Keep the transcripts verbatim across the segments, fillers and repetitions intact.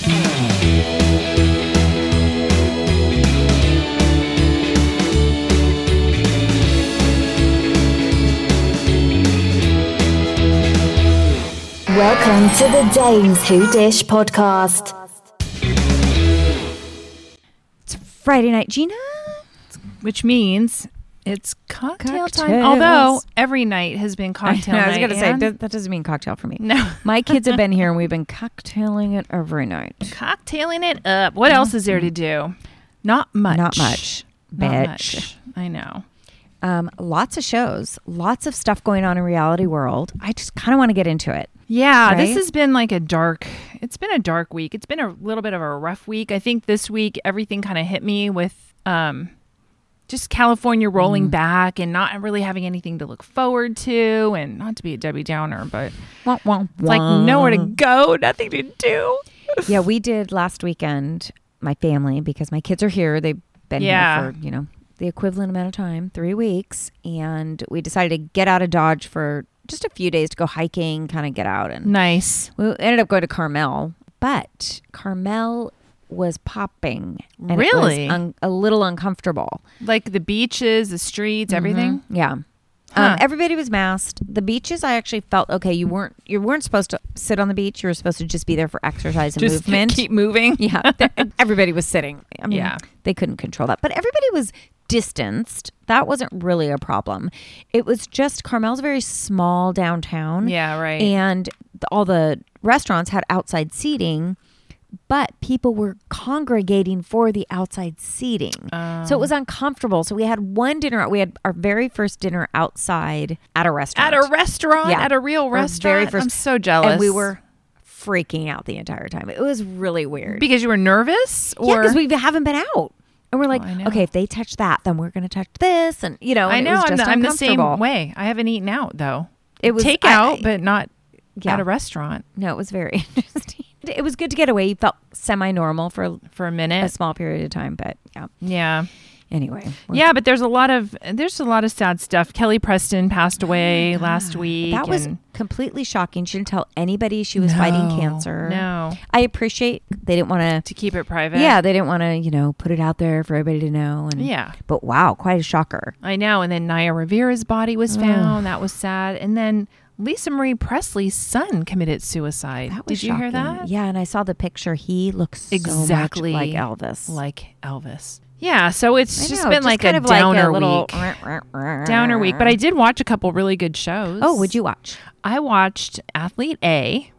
Welcome to the Dames Who Dish podcast. It's Friday night, Gina. Which means it's cocktail Cocktails. time. Although every night has been cocktail I, night. I was going to say, and that, that doesn't mean cocktail for me. No. My kids have been here and we've been cocktailing it every night. Cocktailing it up. What else is there to do? Not much. Not much. Not Bitch. much. I know. Um, lots of shows, lots of stuff going on in reality world. I just kind of want to get into it. Yeah, Right? this has been like a dark, it's been a dark week. It's been a little bit of a rough week. I think this week, everything kind of hit me with um, just California rolling mm. back and not really having anything to look forward to, and not to be a Debbie Downer, but wah, wah, it's like nowhere to go, nothing to do. Yeah, we did last weekend, my family, because my kids are here. They've been yeah. here for, you know, the equivalent amount of time, three weeks. And we decided to get out of Dodge for just a few days to go hiking, kind of get out. And nice. We ended up going to Carmel, but Carmel was popping. And really? It was un- a little uncomfortable. Like the beaches, the streets, mm-hmm. everything? Yeah. Huh. Um, everybody was masked. The beaches, I actually felt okay. You weren't you weren't supposed to sit on the beach. You were supposed to just be there for exercise and just movement. Keep moving. Yeah. Everybody was sitting. I mean, yeah. They couldn't control that. But everybody was distanced. That wasn't really a problem. It was just Carmel's a very small downtown. Yeah, right. And the, all the restaurants had outside seating, but people were congregating for the outside seating. Um, so it was uncomfortable. So we had one dinner. We had our very first dinner outside at a restaurant. At a restaurant? Yeah. At a real restaurant? Very first, I'm so jealous. And we were freaking out the entire time. It was really weird. Because you were nervous? Or? Yeah, because we haven't been out. And we're like, oh, okay, if they touch that, then we're going to touch this. And, you know, I know. it was I'm, just the, I'm the same uncomfortable. way. I haven't eaten out, though. It was takeout, I, but not yeah. at a restaurant. No, it was very interesting. It was good to get away. You felt semi-normal for, for a minute. A small period of time, but yeah. Yeah. Anyway. Yeah, but there's a lot of there's a lot of sad stuff. Kelly Preston passed away oh last week. That was completely shocking. She didn't tell anybody she was no, fighting cancer. No. I appreciate they didn't want to to keep it private. Yeah, they didn't want to, you know, put it out there for everybody to know. And yeah. But wow, quite a shocker. I know. And then Naya Rivera's body was found. That was sad. And then Lisa Marie Presley's son committed suicide. That was Did shocking. you hear that? Yeah, and I saw the picture. He looks exactly so much like Elvis. Like Elvis. Yeah, so it's I just know, been just like kind a of like downer a little week. Downer week. But I did watch a couple really good shows. Oh, what'd you watch? I watched Athlete A.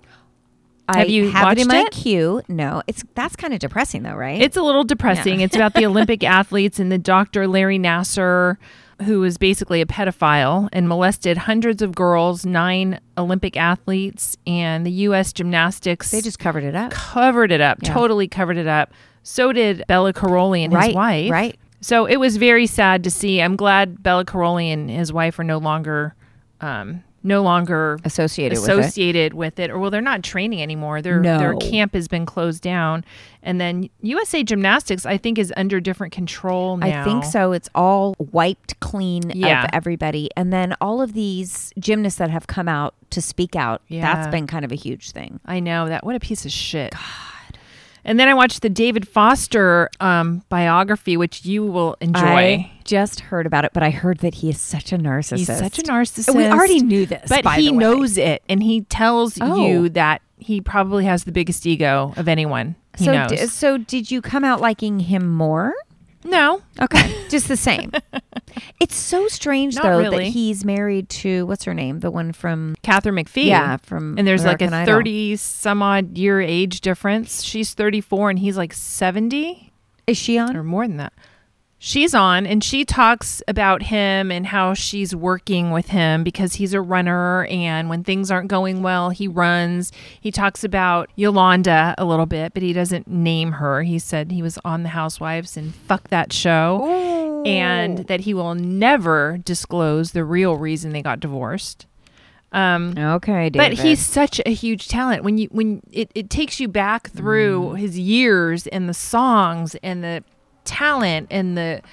I have you have watched it in my it? queue. No, it's that's kind of depressing though, right? It's a little depressing. Yeah. It's about the Olympic athletes and the doctor Larry Nassar, who was basically a pedophile and molested hundreds of girls, nine Olympic athletes, and the U S gymnastics. They just covered it up. Covered it up. Yeah. Totally covered it up. So did Bella Caroli and right, his wife. Right. So it was very sad to see. I'm glad Bella Caroli and his wife are no longer, um, no longer associated associated with with it. Or well, they're not training anymore. Their no. their camp has been closed down. And then U S A Gymnastics, I think, is under different control now. I think so. It's all wiped clean yeah. of everybody. And then all of these gymnasts that have come out to speak out, yeah. that's been kind of a huge thing. I know that. What a piece of shit. God. And then I watched the David Foster um, biography, which you will enjoy. I just heard about it, but I heard that he is such a narcissist. He's such a narcissist. We already knew this, but by he the way. knows it, and he tells oh. you that he probably has the biggest ego of anyone. He so, knows. D- so did you come out liking him more? No. Okay. Just the same. It's so strange, Not though, really. that he's married to, what's her name? The one from... Catherine McPhee. Yeah, from And there's American like a Idol. thirty-some-odd year age difference. She's thirty-four, and he's like seventy. Is she on? Or more than that. She's on, and she talks about him and how she's working with him because he's a runner, and when things aren't going well, he runs. He talks about Yolanda a little bit, but he doesn't name her. He said he was on The Housewives and fuck that show, Ooh. and that he will never disclose the real reason they got divorced. Um, okay, David. But he's such a huge talent. When you when it, it takes you back through mm. his years and the songs and the talent and the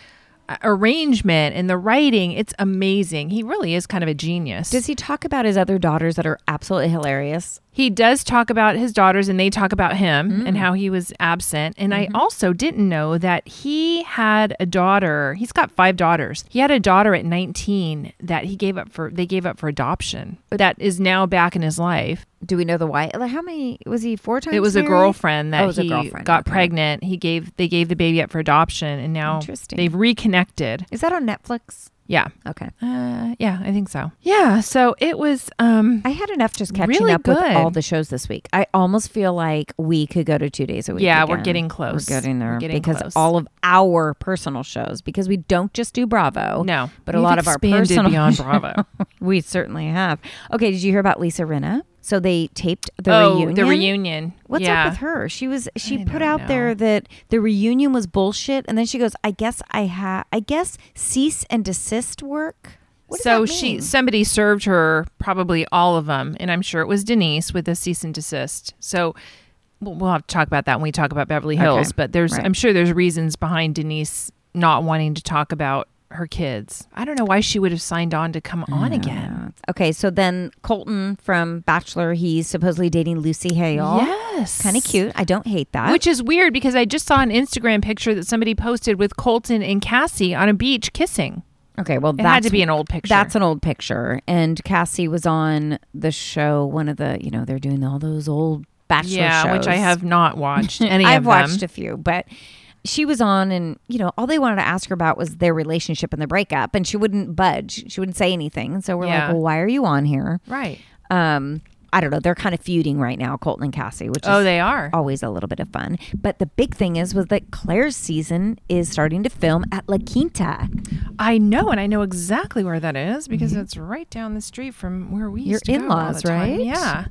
arrangement and the writing, it's amazing. He really is kind of a genius. Does he talk about his other daughters that are absolutely hilarious? He does talk about his daughters, and they talk about him Mm. and how he was absent. And Mm-hmm. I also didn't know that he had a daughter. He's got five daughters. He had a daughter at nineteen that he gave up for. They gave up for adoption. That is now back in his life. Do we know the why? Like, how many was he? Four times. It was married? a girlfriend that Oh, it was a he girlfriend. got Okay. pregnant. He gave. They gave the baby up for adoption, and now Interesting. they've reconnected. Is that on Netflix? Yeah. Okay. Uh, yeah, I think so. Yeah. So it was. Um, I had enough just catching Really up with good. all the shows this week. I almost feel like we could go to two days a week. Yeah, we're again. getting close. We're getting there We're getting because close. all of our personal shows, because we don't just do Bravo. no, but a We've lot of our expanded personal beyond Bravo. we certainly have. Okay, did you hear about Lisa Rinna? So they taped the oh, reunion. the reunion. What's yeah. up with her? She was she I put don't out know. there that the reunion was bullshit, and then she goes, "I guess I have. I guess cease and desist work." What does So that she mean? somebody served her probably all of them, and I'm sure it was Denise with a cease and desist. So we'll, we'll have to talk about that when we talk about Beverly Hills. Okay. But there's Right. I'm sure there's reasons behind Denise not wanting to talk about her kids. I don't know why she would have signed on to come on again. Okay, so then Colton from Bachelor, he's supposedly dating Lucy Hale. Yes, Kind of cute. I don't hate that. Which is weird because I just saw an Instagram picture that somebody posted with Colton and Cassie on a beach kissing. okay, well, It that's had to be an old picture. That's an old picture. And Cassie was on the show, one of the, you know, they're doing all those old Bachelor yeah, shows. which I have not watched any I've of watched them. a few, but she was on, and you know, all they wanted to ask her about was their relationship and the breakup, and she wouldn't budge. She wouldn't say anything. So we're Yeah. like, well, why are you on here? Right. Um, I don't know. They're kind of feuding right now, Colton and Cassie, which Oh, is they are. always a little bit of fun. But the big thing is was that Claire's season is starting to film at La Quinta. I know, and I know exactly where that is because it's right down the street from where we Your used to go all in-laws, the time. right? Yeah.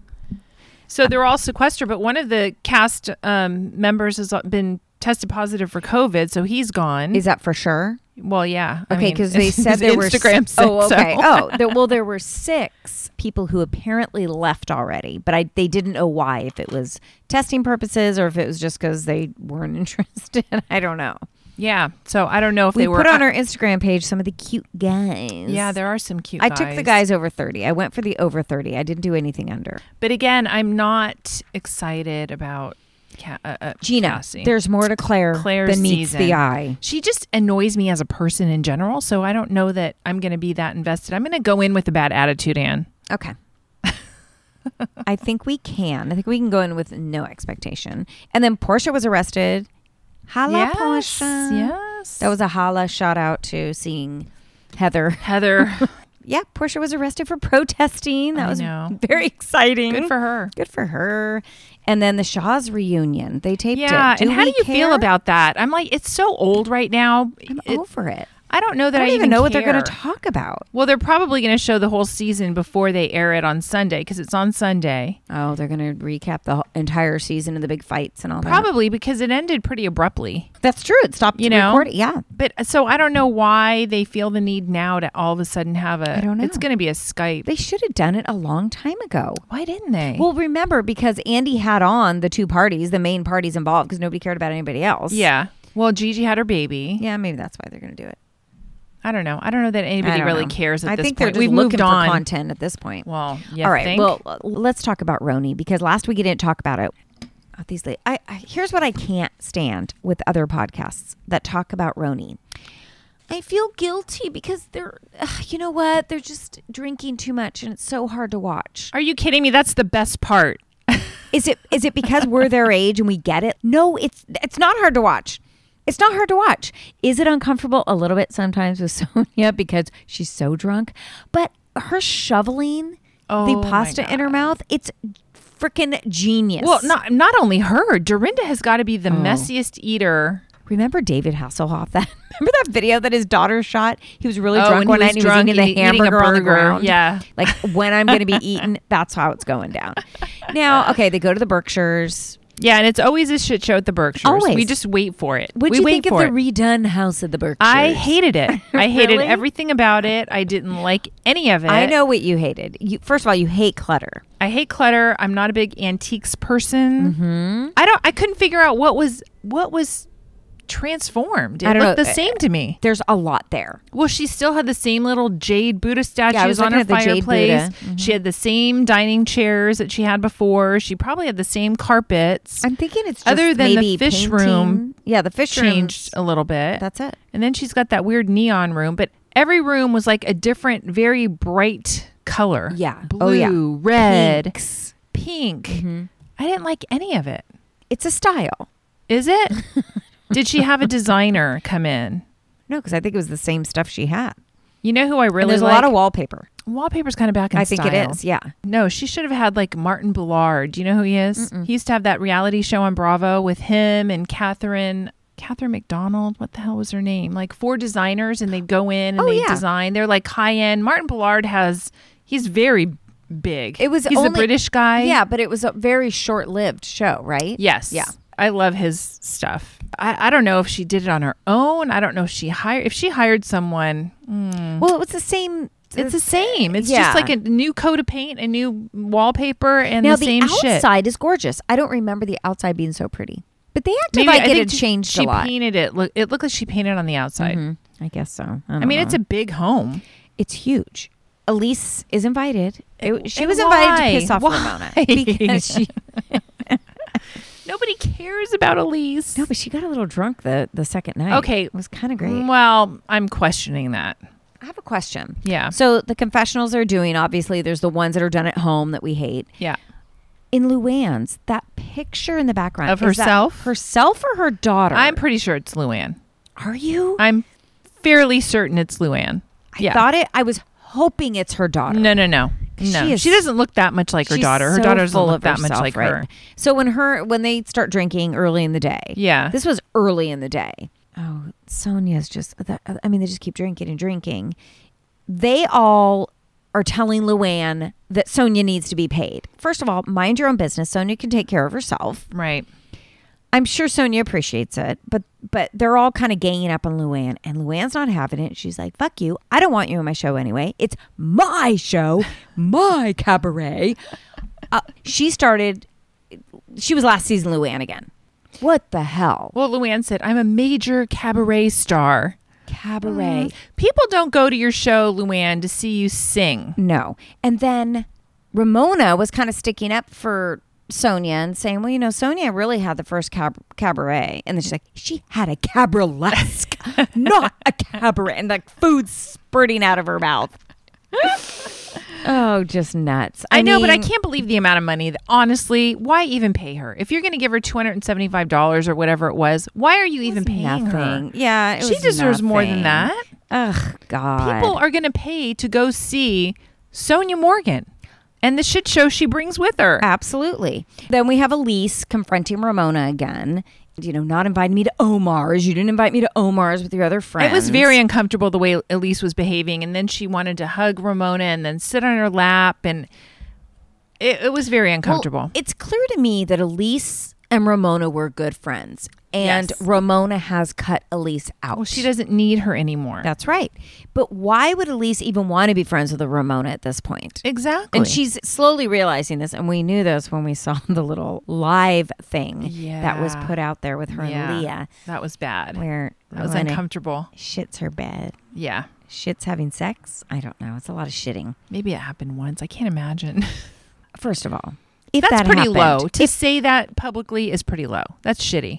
So they're all sequestered, but one of the cast um, members has been tested positive for COVID, so he's gone. Is that for sure? well, yeah. I Okay, mean, because they his said there were Instagram said oh, okay. so. oh, there, well, there were six people who apparently left already, but I they didn't know why. If it was testing purposes or if it was just because they weren't interested, I don't know. Yeah. So I don't know if We they were put on our Instagram page some of the cute guys. Yeah, there are some cute I guys. took the guys over thirty. I went for the over thirty. I didn't do anything under. But again, I'm not excited about Ca- uh, uh, Gina, Cassie. there's more to Claire Claire's than meets season. the eye. She just annoys me as a person in general, so I don't know that I'm going to be that invested. I'm going to go in with a bad attitude, Anne. Okay. I think we can. I think we can go in with no expectation. And then Portia was arrested. Holla, yes, Portia. yes. That was a holla shout out to seeing Heather. Heather. Yeah, Portia was arrested for protesting. That I was know. very exciting. Good for her. Good for her. And then the Shaw's reunion. They taped Yeah, it. Do and how we do you care? feel about that? I'm like, it's so old right now. I'm It- over it. I don't know that I I, don't even know what they're care. going to talk about. Well, they're probably going to show the whole season before they air it on Sunday because it's on Sunday. Oh, they're going to recap the whole- entire season and the big fights and all that. Probably because it ended pretty abruptly. That's true. It stopped You know? recording. Yeah. But so I don't know why they feel the need now to all of a sudden have a. I don't know. It's going to be a Skype. They should have done it a long time ago. Why didn't they? Well, remember, because Andy had on the two parties, the main parties involved, because nobody cared about anybody else. yeah. Well, Gigi had her baby. Yeah, maybe that's why they're going to do it. I don't know. I don't know that I anybody don't really know. cares at I this think point. they're just We've looking moved on. for content at this point. Well, you All right. think? Well, uh, let's talk about Roni, because last week we didn't talk about it. Oh, these, la- I, I here's what I can't stand with other podcasts that talk about Roni. I feel guilty because they're, ugh, you know what? They're just drinking too much, and it's so hard to watch. Are you kidding me? That's the best part. Is it is it because we're their age and we get it? No, it's it's not hard to watch. It's not hard to watch. Is it uncomfortable? A little bit sometimes with Sonia because she's so drunk. But her shoveling Oh, the my pasta in her God. mouth, it's freaking genius. Well, not not only her. Dorinda has got to be the Oh. messiest eater. Remember David Hasselhoff? That remember that video that his daughter shot? He was really Oh, drunk when one he night was and he was drunk eating the and eating a hamburger on the burger. ground. Yeah. Like when I'm going to be eaten, that's how it's going down. Now, okay, they go to the Berkshires. Yeah, and it's always a shit show at the Berkshires. Always. We just wait for it. What we do you wait think of for the it. redone house of the Berkshires? I hated it. I hated Really? everything about it. I didn't like any of it. I know what you hated. You, first of all, you hate clutter. I hate clutter. I'm not a big antiques person. Mm-hmm. I don't. I couldn't figure out what was what was transformed. It I don't looked know. the same to me. There's a lot there. Well, she still had the same little jade Buddha statues I was on looking her at the jade fireplace. Buddha. Mhm. She had the same dining chairs that she had before. She probably had the same carpets. I'm thinking it's just Other than the maybe fish painting. room Yeah, the fish changed room. a little bit. That's it. And then she's got that weird neon room, but every room was like a different, very bright color. Yeah. Blue, Oh, yeah. red, Pinks. pink. Mhm. I didn't like any of it. It's a style. Is it? Did she have a designer come in? No, because I think it was the same stuff she had. You know who I really And there's like? a lot of wallpaper. Wallpaper's kind of back in I think style. it is. Yeah. No, she should have had like Martin Ballard. Do you know who he is? Mm-mm. He used to have that reality show on Bravo with him and Catherine. Catherine McDonald. What the hell was her name? Like four designers, and they'd go in and Oh, they yeah. design. They're like high end. Martin Ballard has. He's very big. It was He's only- a British guy. Yeah, but it was a very short-lived show, right? Yes. Yeah. I love his stuff. I, I don't know if she did it on her own. I don't know if she hired if she hired someone. mm, Well, it was the same. it's the same. It's yeah. just like a new coat of paint, a new wallpaper, and Now the same the shit. outside is gorgeous. I don't remember the outside being so pretty, but they acted Maybe like I it think had she- changed she a lot. painted it. Look, it looked like she painted on the outside. Mhm. I guess so. I, I don't mean, know. it's a big home. it's huge. Elise is invited. It- she And was why? invited to piss off Why? Ramona because she. Nobody cares about Elise. No, but she got a little drunk the the second night. Okay. It was kind of great. Well, I'm questioning that. I have a question. Yeah. So the confessionals they're doing, obviously, there's the ones that are done at home that we hate. Yeah. In Luann's, that picture in the background Of is that herself? herself or her daughter? I'm pretty sure it's Luann. Are you? I'm fairly certain it's Luann. I yeah. thought it. I was hoping it's her daughter. No, no, no. No. She is- She doesn't look that much like her She's daughter. Her so daughter doesn't full look of that much herself, like right? her. So when her when they start drinking early in the day, Yeah. this was early in the day. Oh, Sonia's just. I mean, they just keep drinking and drinking. They all are telling Luann that Sonia needs to be paid. First of all, mind your own business. Sonia can take care of herself. Right. I'm sure Sonia appreciates it, but but they're all kind of ganging up on Luann, and Luann's not having it. She's like, "Fuck you! I don't want you on my show anyway. It's my show, my cabaret." Uh, she started. She was last season Luann again. What the hell? Well, Luann said, I'm a major cabaret star. Cabaret? People don't go to your show, Luann, to see you sing. No. And then Ramona was kind of sticking up for Sonia and saying, well, you know, Sonia really had the first cab- cabaret. And then she's like, she had a cabrelesque, not a cabaret. And like food spurting out of her mouth. Oh, just nuts. I, know, but I mean, can't believe the amount of money. That, honestly, why even pay her? If you're going to give her two hundred seventy-five dollars or whatever it was, why are you it even was paying nothing. her? Yeah, it She was deserves more than nothing. that. Ugh, God. People are going to pay to go see Sonia Morgan and the shit show she brings with her. Absolutely. Then we have Elise confronting Ramona again. You know, not inviting me to Omar's. You didn't invite me to Omar's with your other friends. It was very uncomfortable the way Elise was behaving, and then she wanted to hug Ramona and then sit on her lap, and it, it was very uncomfortable. Well, it's clear to me that Elise and Ramona were good friends, and Yes. Ramona has cut Elise out. well, she doesn't need her anymore. That's right. But why would Elise even want to be friends with a Ramona at this point? Exactly. And she's slowly realizing this, and we knew this when we saw the little live thing that was Yeah. put out there with her Yeah. and Leah, That was bad. where That was Ramona uncomfortable. shits her bed. Yeah. Shits having sex? I don't know. It's a lot of shitting. Maybe it happened once. I can't imagine. First of all, if That's that pretty happened, low. To say that publicly is pretty low. That's shitty.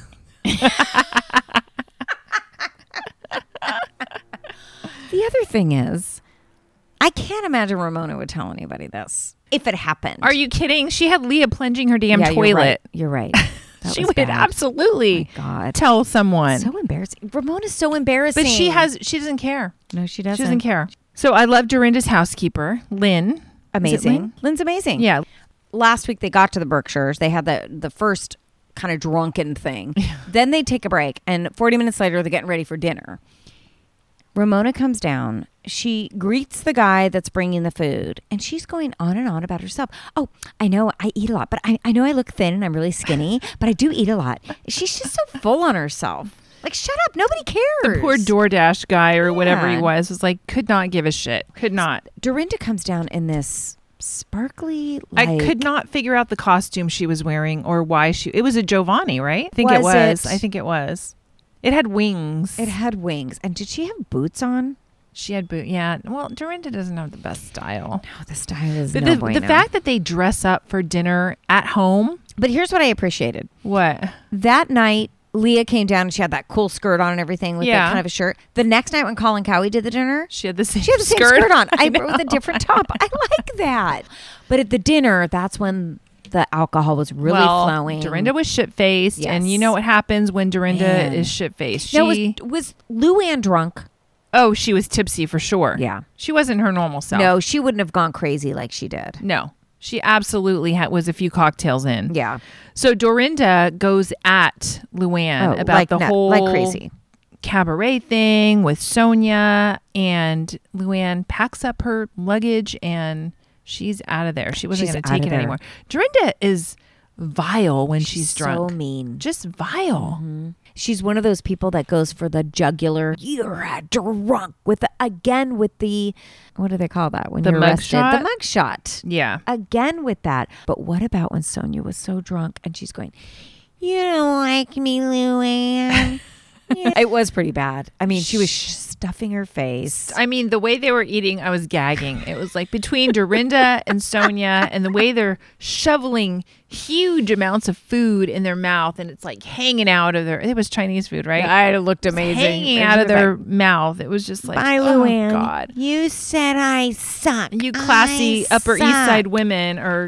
The other thing is, I can't imagine Ramona would tell anybody this if it happened. Are you kidding? She had Leah plunging her damn Yeah, toilet. You're right. You're right. That She was would bad. absolutely Oh my God. tell someone. So embarrassing. Ramona's so embarrassing. but she has she doesn't care. no, she doesn't. She doesn't care. So I love Dorinda's housekeeper, Lynn. Is it Amazing. Lynn? Lynn's amazing. Yeah. Last week they got to the Berkshires. They had the the first kind of drunken thing. Then they take a break, and forty minutes later they're getting ready for dinner. Ramona comes down. She greets the guy that's bringing the food, and she's going on and on about herself. Oh, I know I eat a lot, but I, I know I look thin and I'm really skinny, but I do eat a lot. She's just so full on herself. Like, shut up. Nobody cares. The poor DoorDash guy or whatever he Yeah. was was like, could not give a shit. Could not. Dorinda comes down in this sparkly, like, I could not figure out the costume she was wearing or why she. It was a Giovanni, right? I think it Was was. it? I think it was. It had wings. It had wings. And did she have boots on? She had boot. Yeah. Well, Dorinda doesn't have the best style. No, the style is But no the, bueno. the fact that they dress up for dinner at home. But here's what I appreciated. What? That night, Leah came down and she had that cool skirt on and everything with Yeah. that kind of a shirt. The next night when Colin Cowie did the dinner, She had the same she had the same skirt, skirt on. I, I know. with a different top. I like that. But at the dinner, that's when the alcohol was really well, flowing. Dorinda was shit faced, Yes. and you know what happens when Dorinda Man. is shit faced. She Now, was, was Luann drunk? oh, she was tipsy for sure. Yeah. she wasn't her normal self. No, she wouldn't have gone crazy like she did. no, she absolutely had, was a few cocktails in. Yeah. So Dorinda goes at Luann Oh, about like the nut- whole like crazy. cabaret thing with Sonia, and Luann packs up her luggage and she's out of there. She wasn't She's going to out take of it there. anymore. Dorinda is vile when she's, She's drunk. so mean. Just vile. She's one of those people that goes for the jugular. You're a drunk with the, again with the what do they call that when The you're mug arrested? shot? The mug shot. Yeah. Again with that. But what about when Sonia was so drunk and she's going, "You don't like me, Luann." Yeah. It was pretty bad. I mean, she was sh- stuffing her face. I mean, the way they were eating, I was gagging. It was like between Dorinda and Sonia, and the way they're shoveling huge amounts of food in their mouth, and it's like hanging out of their. It was Chinese food, right? I looked It's amazing. hanging And out she of was their like, mouth. It was just like, "Bye, oh Luann. God, You said I suck. you classy I Upper East suck." Side women are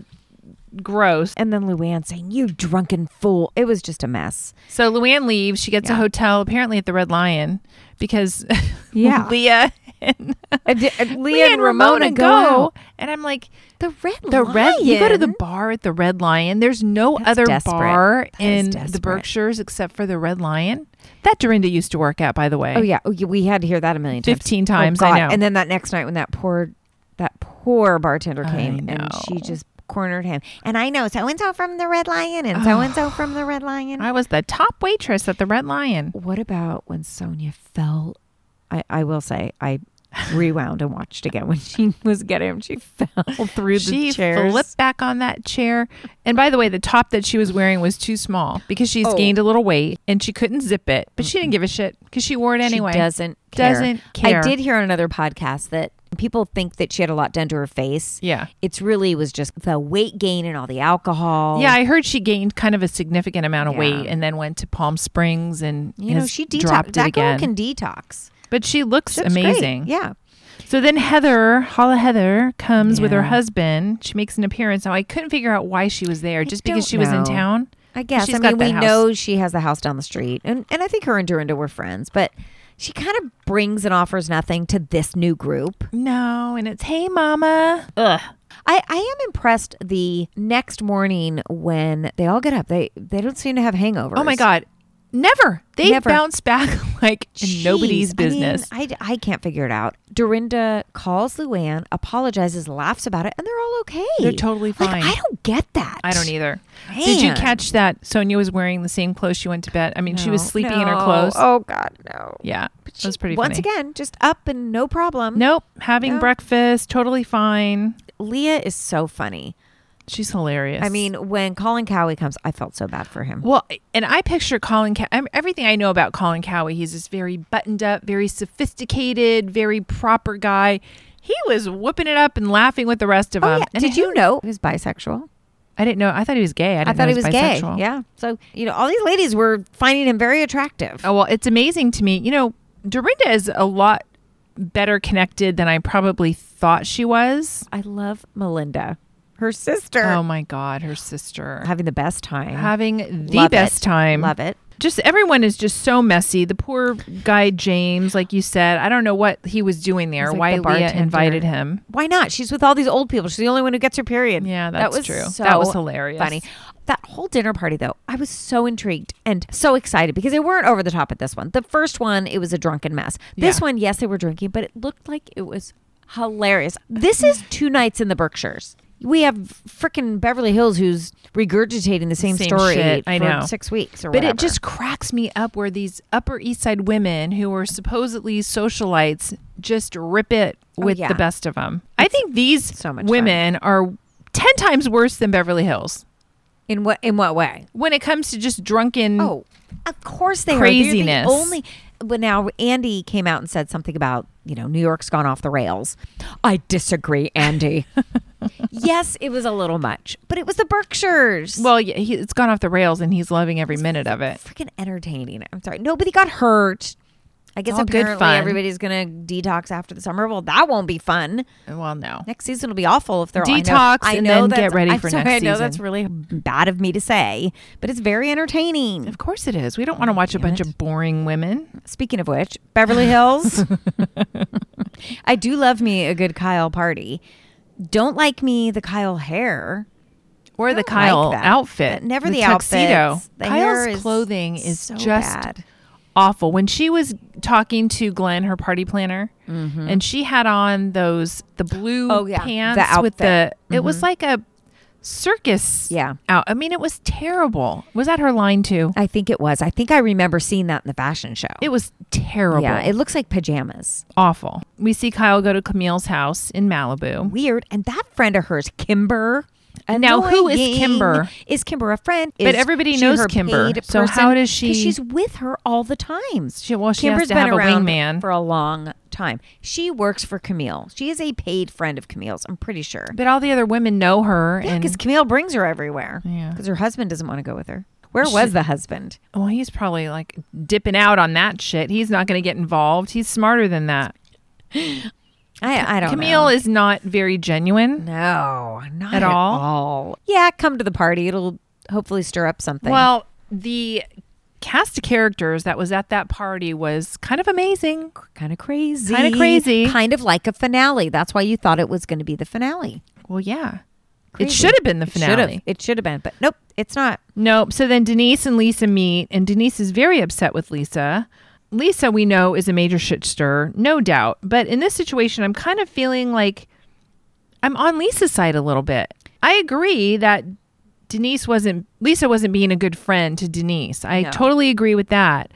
gross. And then Luann saying, "You drunken fool." It was just a mess. So Luann leaves. She gets a Yeah. hotel, apparently at the Red Lion, because Yeah. Leah and Leah, Leah and Ramona go, and I'm like, The Red the Lion. red. You go to the bar at the Red Lion. There's no That's other desperate. bar That is in the desperate. Berkshires except for the Red Lion. That Dorinda used to work at, by the way. Oh yeah, oh, yeah, we had to hear that a million times. fifteen times, Oh, I God. know. And then that next night when that poor, that poor bartender I came and know. she just cornered him. And I know so and so from the Red Lion and so and so from the Red Lion. I was the top waitress at the Red Lion. What about when Sonia fell? I, I will say I rewound and watched again when she was getting him. She fell through She the chairs. flipped back on that chair. And by the way, the top that she was wearing was too small because she's Oh. gained a little weight and she couldn't zip it. But she didn't give a shit because she wore it anyway. She doesn't care. Doesn't care. I did hear on another podcast that people think that she had a lot done to her face. Yeah. It's really was just the weight gain and all the alcohol. Yeah, I heard she gained kind of a significant amount of Yeah. weight and then went to Palm Springs and You know, has she detox. dropped That it again. girl can detox. But she looks That's great. amazing. Yeah. So then Heather, Holla Heather, comes with her Yeah. husband. She makes an appearance. Now, I couldn't figure out why she was there, just because don't she was in know. town. I guess. She's I got mean, that we house. know she has the house down the street. And, and I think her and Dorinda were friends. But she kind of brings and offers nothing to this new group. No, and it's, hey, mama. Ugh. I, I am impressed the next morning when they all get up. They they don't seem to have hangovers. Oh, my God. Never. They Never. bounce back like Jeez. nobody's I mean, business. I, I can't figure it out. Dorinda calls Luann, apologizes, laughs about it, and they're all okay. They're totally Like, fine. I don't get that. I don't either. Did you Man. catch that Sonia was wearing the same clothes she went to bed? I mean, she was No, sleeping in her no. clothes. Oh, God, no. Yeah. That was pretty Once funny. again, just up and no problem. Nope. Having No. breakfast. Totally fine. Leah is so funny. She's hilarious. I mean, when Colin Cowie comes, I felt so bad for him. Well, and I picture Colin, Cow- em- everything I know about Colin Cowie, he's this very buttoned up, very sophisticated, very proper guy. He was whooping it up and laughing with the rest of Oh, them. yeah. And Did who- you know he was bisexual? I didn't know. I thought he was gay. I, I, didn't thought know he was gay. bisexual. Yeah. So, you know, all these ladies were finding him very attractive. Oh, well, it's amazing to me. You know, Dorinda is a lot better connected than I probably thought she was. I love Melinda, her sister. Oh, my God. Her sister. Having the best time. Having the Love best it. time. Love it. Just everyone is just so messy. The poor guy, James, like you said, I don't know what he was doing there. He's like Why the Leah bartender. invited him. Why not? She's with all these old people. She's the only one who gets her period. Yeah, that that's was true. So That was hilarious. Funny. That whole dinner party, though, I was so intrigued and so excited because they weren't over the top at this one. The first one, it was a drunken mess. This Yeah. one, yes, they were drinking, but it looked like it was hilarious. This is two nights in the Berkshires. We have frickin' Beverly Hills who's regurgitating the same, Same story shit, I for know. six weeks or But whatever. it just cracks me up where these Upper East Side women who were supposedly socialites just rip it Oh, with yeah. the best of them. I think these so much women are ten times worse than Beverly Hills. In what in what way? When it comes to just drunken. Oh, of course they craziness. are. They're the only. But now Andy came out and said something about, you know, New York's gone off the rails. I disagree, Andy. Yes, it was a little much, but it was the Berkshires. Well, yeah, he, it's gone off the rails, and he's loving every minute of it. Freaking entertaining. I'm sorry. Nobody got hurt. I guess all good apparently fun. everybody's going to detox after the summer. Well, that won't be fun. Well, no. Next season will be awful if they're Detox I know, and I know then that's- get ready I'm for sorry, next I know season. that's really bad of me to say, but it's very entertaining. Of course it is. We don't want to watch a bunch of boring women. Speaking of which, Beverly Hills. I do love me a good Kyle party. Don't like me the Kyle hair. Or the Don't Kyle like that. outfit. But never the, tuxedo. outfits. The hair Kyle's is clothing is so just bad. awful. When she was talking to Glenn, her party planner, Mm-hmm. and she had on those the blue Oh, yeah. pants The with the outfit. it was Mhm. like a circus Yeah. out. I mean, it was terrible. Was that her line too? I think it was. I think I remember seeing that in the fashion show. It was terrible. Yeah, it looks like pajamas. awful. We see Kyle go to Camille's house in Malibu. Weird. And that friend of hers, Kimber. Now, who is annoying. Kimber? Is Kimber a friend? But Is everybody she knows her Kimber. paid So person? how does 'Cause she- she's with her all the time. She, well, she Kimber's has to been have a around wingman. for a long time. She works for Camille. She is a paid friend of Camille's. I'm pretty sure. But all the other women know her. Yeah, and because Camille brings her everywhere. Yeah. Because her husband doesn't want to go with her. Where She- was the husband? Well, he's probably like dipping out on that shit. He's not going to get involved. He's smarter than that. I, I don't Camille know. is not very genuine. No, not At at, all? all. Yeah, come to the party. It'll hopefully stir up something. Well, the cast of characters that was at that party was kind of amazing. kind of crazy. Kinda crazy. Kind of like a finale. That's why you thought it was going to be the finale. Well, yeah. It Crazy. should have been the It should have. finale. It should have been, but nope, it's not. Nope. So then Denise and Lisa meet, and Denise is very upset with Lisa. Lisa, we know, is a major shit stirrer, no doubt. But in this situation, I'm kind of feeling like I'm on Lisa's side a little bit. I agree that Denise wasn't, Lisa wasn't being a good friend to Denise. I No. totally agree with that.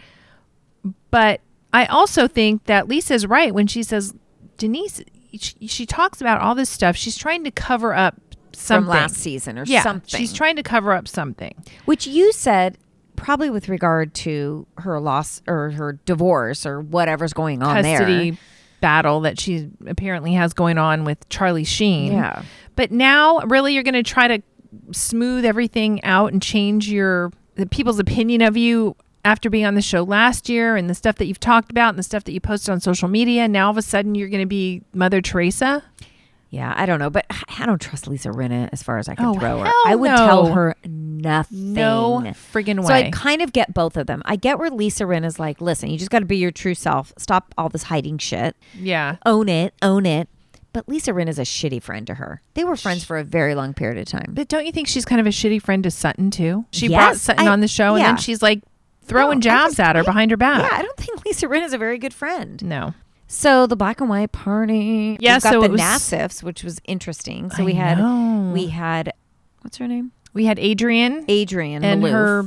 But I also think that Lisa's right when she says, Denise, she, she talks about all this stuff. She's trying to cover up something. From last season or yeah, something. she's trying to cover up something. Which you said probably with regard to her loss or her divorce or whatever's going on Custody there. battle that she apparently has going on with Charlie Sheen. Yeah. But now, really, you're going to try to smooth everything out and change your the people's opinion of you after being on the show last year and the stuff that you've talked about and the stuff that you posted on social media. Now, all of a sudden, you're going to be Mother Teresa. Yeah, I don't know, but I don't trust Lisa Rinna as far as I can Oh, throw her. hell I would no. tell her nothing. No friggin' So I way. kind of get both of them. I get where Lisa Rinna's like, listen, you just got to be your true self. Stop all this hiding shit. Yeah. Own it. Own it. But Lisa Rinna's a shitty friend to her. They were friends for a very long period of time. But don't you think she's kind of a shitty friend to Sutton, too? She Yes, brought Sutton I- on the show, and yeah. then she's like throwing No, I jabs just- at her I- behind her back. Yeah, I don't think Lisa Rinna's a very good friend. No. So the black and white party. Yeah, We've got so the it was- Nassifs, which was interesting. So I we had know. we had what's her name? We had Adrian Adrian and Malouf, her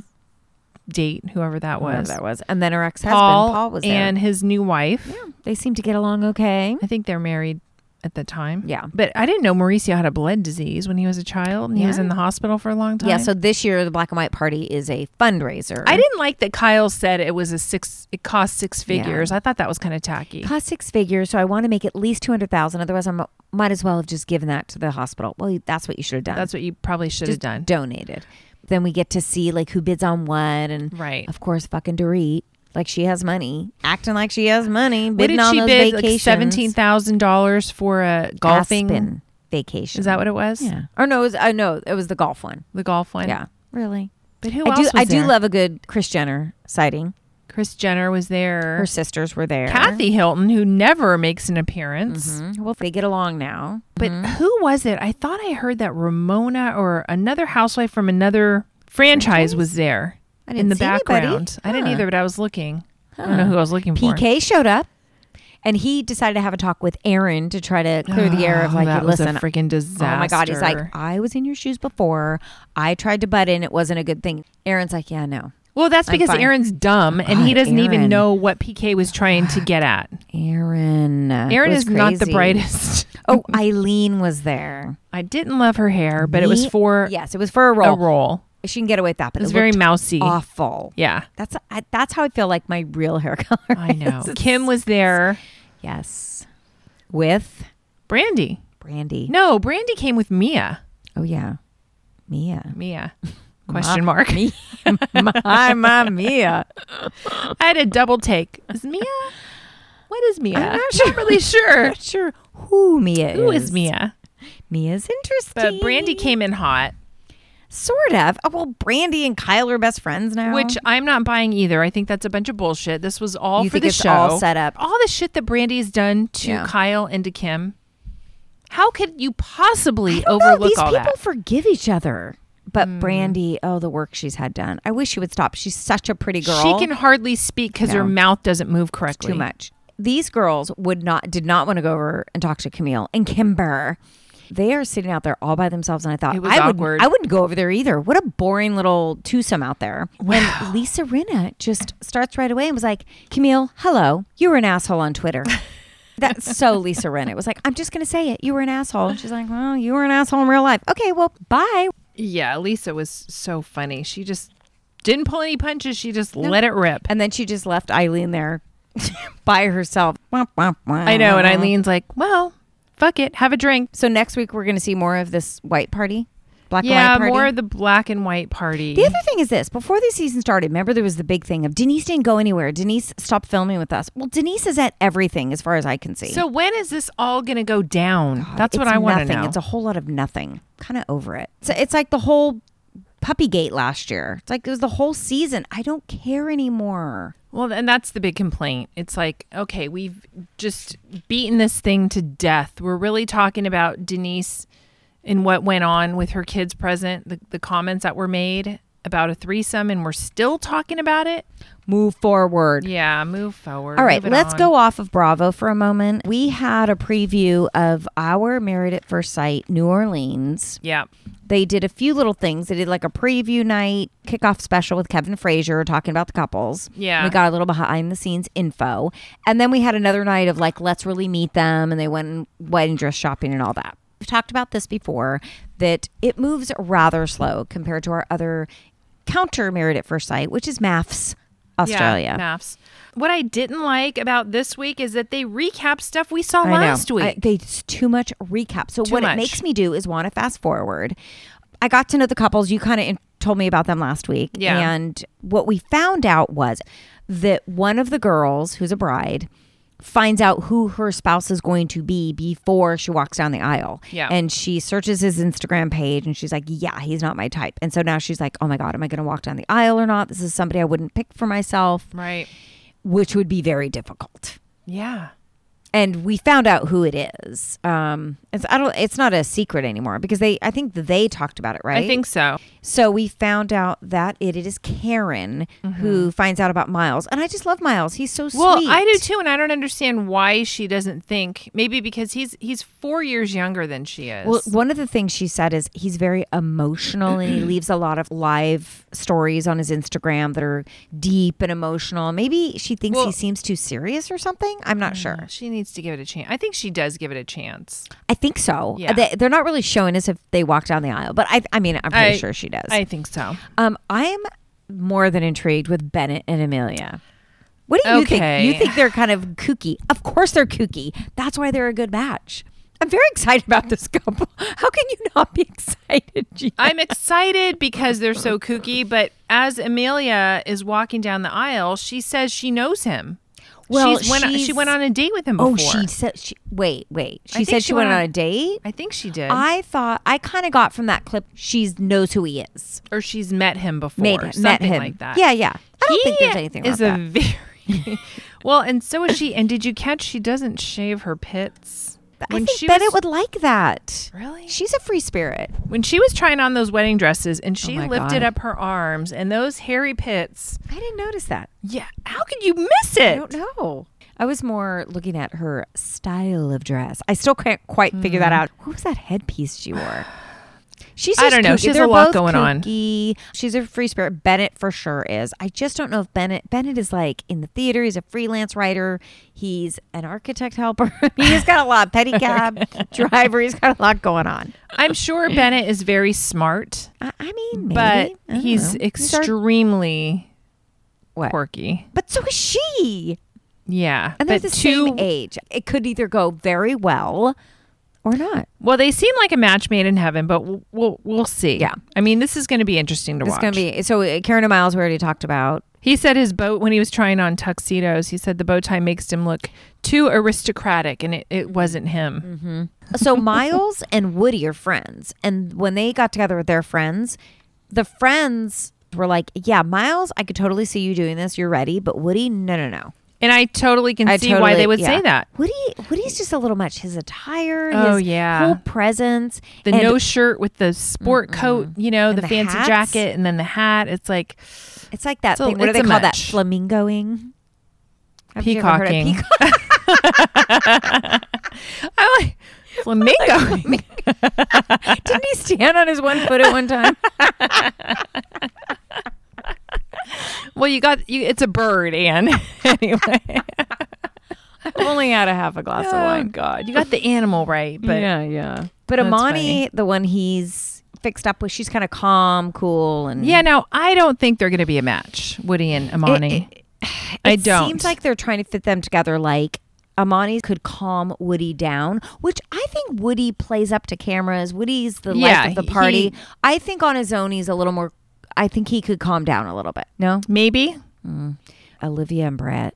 date, whoever that whoever was. that was, and then her ex-husband Paul, Paul, was there. and his new wife. yeah, they seem to get along okay. I think they're married at the time. Yeah. But I didn't know Mauricio had a blood disease when he was a child and he was Yeah. in the hospital for a long time. Yeah. So this year the black and white party is a fundraiser. I didn't like that Kyle said it was a six, it cost six Yeah. figures. I thought that was kind of tacky. cost six figures, so I want to make at least two hundred thousand. Otherwise, I might as well have just given that to the hospital. Well, that's what you should have done. That's what you probably should have Just done. Donated. Then we get to see like who bids on what, and Right. of course, fucking Dorit, like she has money, acting like she has money, What bidding did on she those bid? vacations. Like seventeen thousand dollars for a golfing Aspen vacation. Is that what it was? Yeah. Or no, it was, I know it was the golf one. The golf one? Yeah. Really. But who I else do. was I do there? love a good Kris Jenner sighting. Kris Jenner was there. Her sisters were there. Kathy Hilton, who never makes an appearance. Mhm. Well, they get along now. But Mhm. who was it? I thought I heard that Ramona or another housewife from another franchise, Franchise? was there I in didn't the see anybody. background. I didn't Huh. either, but I was looking. I don't Huh. know who I was looking for. P K showed up, and he decided to have a talk with Aaron to try to clear the air of Oh, like, that hey, was listen, a freaking disaster. oh my God. He's like, I was in your shoes before. I tried to butt in. It wasn't a good thing. Aaron's like, yeah, no. well, that's I'm because fine. Aaron's dumb and he God, doesn't even Aaron. know what P K was trying to get at. Aaron. Aaron was is not the crazy. brightest. Oh, Eileen was there. I didn't love her hair, but it was Me- for Yes, it was for a role. a role. she can get away with that. But It was it very looked mousy. awful. Yeah. That's I, that's how I feel like my real hair color. I know. is. Kim was there. Yes. With Brandy. Brandy. No, Brandy came with Mia. Oh yeah. Mia. Mia. Question mark. Me. my, my Mia. I had a double take. Is Mia? What is Mia? I'm not sure. really sure. Not sure who Mia is. Who is Mia? Mia's interesting. But Brandy came in hot. Sort of. Oh, well, Brandy and Kyle are best friends now. Which I'm not buying either. I think that's a bunch of bullshit. This was all You for think the it's show. all set up? All the shit that Brandy's done to Yeah. Kyle and to Kim. How could you possibly I don't know. overlook These all people that? forgive each other. But Brandy, oh, the work she's had done. I wish she would stop. She's such a pretty girl. She can hardly speak because her No. mouth doesn't move correctly. Too much. These girls would not, did not want to go over and talk to Camille and Kimber. They are sitting out there all by themselves, and I thought It was I awkward. wouldn't, I wouldn't go over there either. What a boring little twosome out there. Wow. And Lisa Rinna just starts right away and was like, "Camille, hello, you were an asshole on Twitter." That's so Lisa Rinna. It was like, "I'm just going to say it. You were an asshole." And she's like, "Well, you were an asshole in real life." Okay, well, bye. Yeah, Lisa was so funny. She just didn't pull any punches. She just let it rip. And then she just left Eileen there by herself. I know. And Eileen's like, well, fuck it. Have a drink. So next week we're going to see more of this white party, black Yeah, and white party. more of the black and white party. The other thing is this: before the season started, remember there was the big thing of Denise didn't go anywhere. Denise stopped filming with us. Well, Denise is at everything, as far as I can see. So when is this all going to go down? God, That's what it's I want to nothing. know. It's a whole lot of nothing. Kind of over it. So it's like the whole Puppygate last year. It's like it was the whole season. I don't care anymore. Well, and that's the big complaint. It's like, okay, we've just beaten this thing to death. We're really talking about Denise and what went on with her kids present, the, the comments that were made about a threesome, and we're still talking about it. Move forward. Yeah, move forward. All right, Move it let's on. go off of Bravo for a moment. We had a preview of our Married at First Sight New Orleans. Yeah. They did a few little things. They did like a preview night, kickoff special with Kevin Frazier talking about the couples. Yeah. We got a little behind the scenes info. And then we had another night of like, let's really meet them. And they went wedding dress shopping and all that. We've talked about this before, that it moves rather slow compared to our other counter Married at First Sight, which is M A F S Australia. Yeah, maths. What I didn't like about this week is that they recap stuff we saw I know. last week. I, they it's too much recap. So Too what much. it makes me do is want to fast forward. I got to know the couples. You kind of in- told me about them last week. Yeah. And what we found out was that one of the girls, who's a bride, finds out who her spouse is going to be before she walks down the aisle. Yeah. And she searches his Instagram page and she's like, yeah, he's not my type. And so now she's like, oh my God, am I going to walk down the aisle or not? This is somebody I wouldn't pick for myself, right. which would be very difficult. Yeah. And we found out who it is. Um, it's I don't. It's not a secret anymore because they. I think they talked about it, right? I think so. So we found out that it, it is Karen who finds out about Miles, and I just love Miles. He's so Well, sweet. I do too, and I don't understand why she doesn't think. Maybe because he's he's four years younger than she is. Well, one of the things she said is he's very emotional and he leaves a lot of live stories on his Instagram that are deep and emotional. Maybe she thinks Well- he seems too serious or something. I'm not sure. She needs to give it a chance. I think she does give it a chance. I think so. Yeah. They, they're not really showing us if they walk down the aisle, but I, I mean, I'm pretty I- sure she does. I think so. Um, I'm more than intrigued with Bennett and Amelia. What do you Okay. think? You think they're kind of kooky? Of course they're kooky. That's why they're a good match. I'm very excited about this couple. How can you not be excited, Gina? I'm excited because they're so kooky, but as Amelia is walking down the aisle, she says she knows him. Well, She's went, she's- she went on a date with him before. Oh, she said. She, wait, wait. She think said she she went went on on- a date. I think she did. I thought I kind of got from that clip. She knows who he is. or she's met him before. Made something met him like that. Yeah, yeah. I don't he think there's anything wrong is with a that. very well, and so is she. And did you catch? She doesn't shave her pits. I think she Bennett was, would like that. Really? She's a free spirit. When she was trying on those wedding dresses and she Oh my lifted God. up her arms and those hairy pits. I didn't notice that. Yeah, how could you miss it? I don't know. I was more looking at her style of dress. I still can't quite figure that out. What was that headpiece she wore? She's I just don't know. kooky. She has They're a lot both going on. kooky. She's a free spirit. Bennett for sure is. I just don't know if Bennett Bennett is like in the theater. He's a freelance writer. He's an architect helper. He's got a lot. Pedicab driver. He's got a lot going on. I'm sure Bennett is very smart, I, I mean, maybe. but I don't he's know. These are- extremely what? quirky. But so is she. Yeah. And they're but the two, same age. It could either go very well or not. Well, they seem like a match made in heaven, but we'll we'll, we'll see. Yeah. I mean, this is going to be interesting to It's watch. going to be so. uh, Karen and Miles we already talked about. He said his bow, when he was trying on tuxedos, he said the bow tie makes him look too aristocratic, and it, it wasn't him. So Miles and Woody are friends, and when they got together with their friends, the friends were like, "Yeah, Miles, I could totally see you doing this. You're ready." But Woody, no, no, no. And I totally can I see why totally- they would yeah. say that. Woody, Woody's just a little much. His attire, Oh, his yeah. whole presence, The and no shirt with the sport coat, you know, And the, the fancy hats. jacket, and then the hat. It's like it's like that So thing. What do it's they a call match. that? Flamingoing. Have you ever heard of peacocking. peacock? I like flamingo. Didn't he stand on his one foot at one time? Well, you got you. It's a bird, Anne. Anyway, I've only had a half a glass of oh wine. God, you got the animal right, but yeah. But That's Amani, funny. the one he's fixed up with, she's kind of calm, cool, and yeah. Now I don't think they're going to be a match, Woody and Amani. It, I it don't. seems like they're trying to fit them together. Like Amani could calm Woody down, which I think Woody plays up to cameras. Woody's the Yeah, life of the party. he- I think on his own, he's a little more. I think he could calm down a little bit. No, Maybe. Olivia and Brett.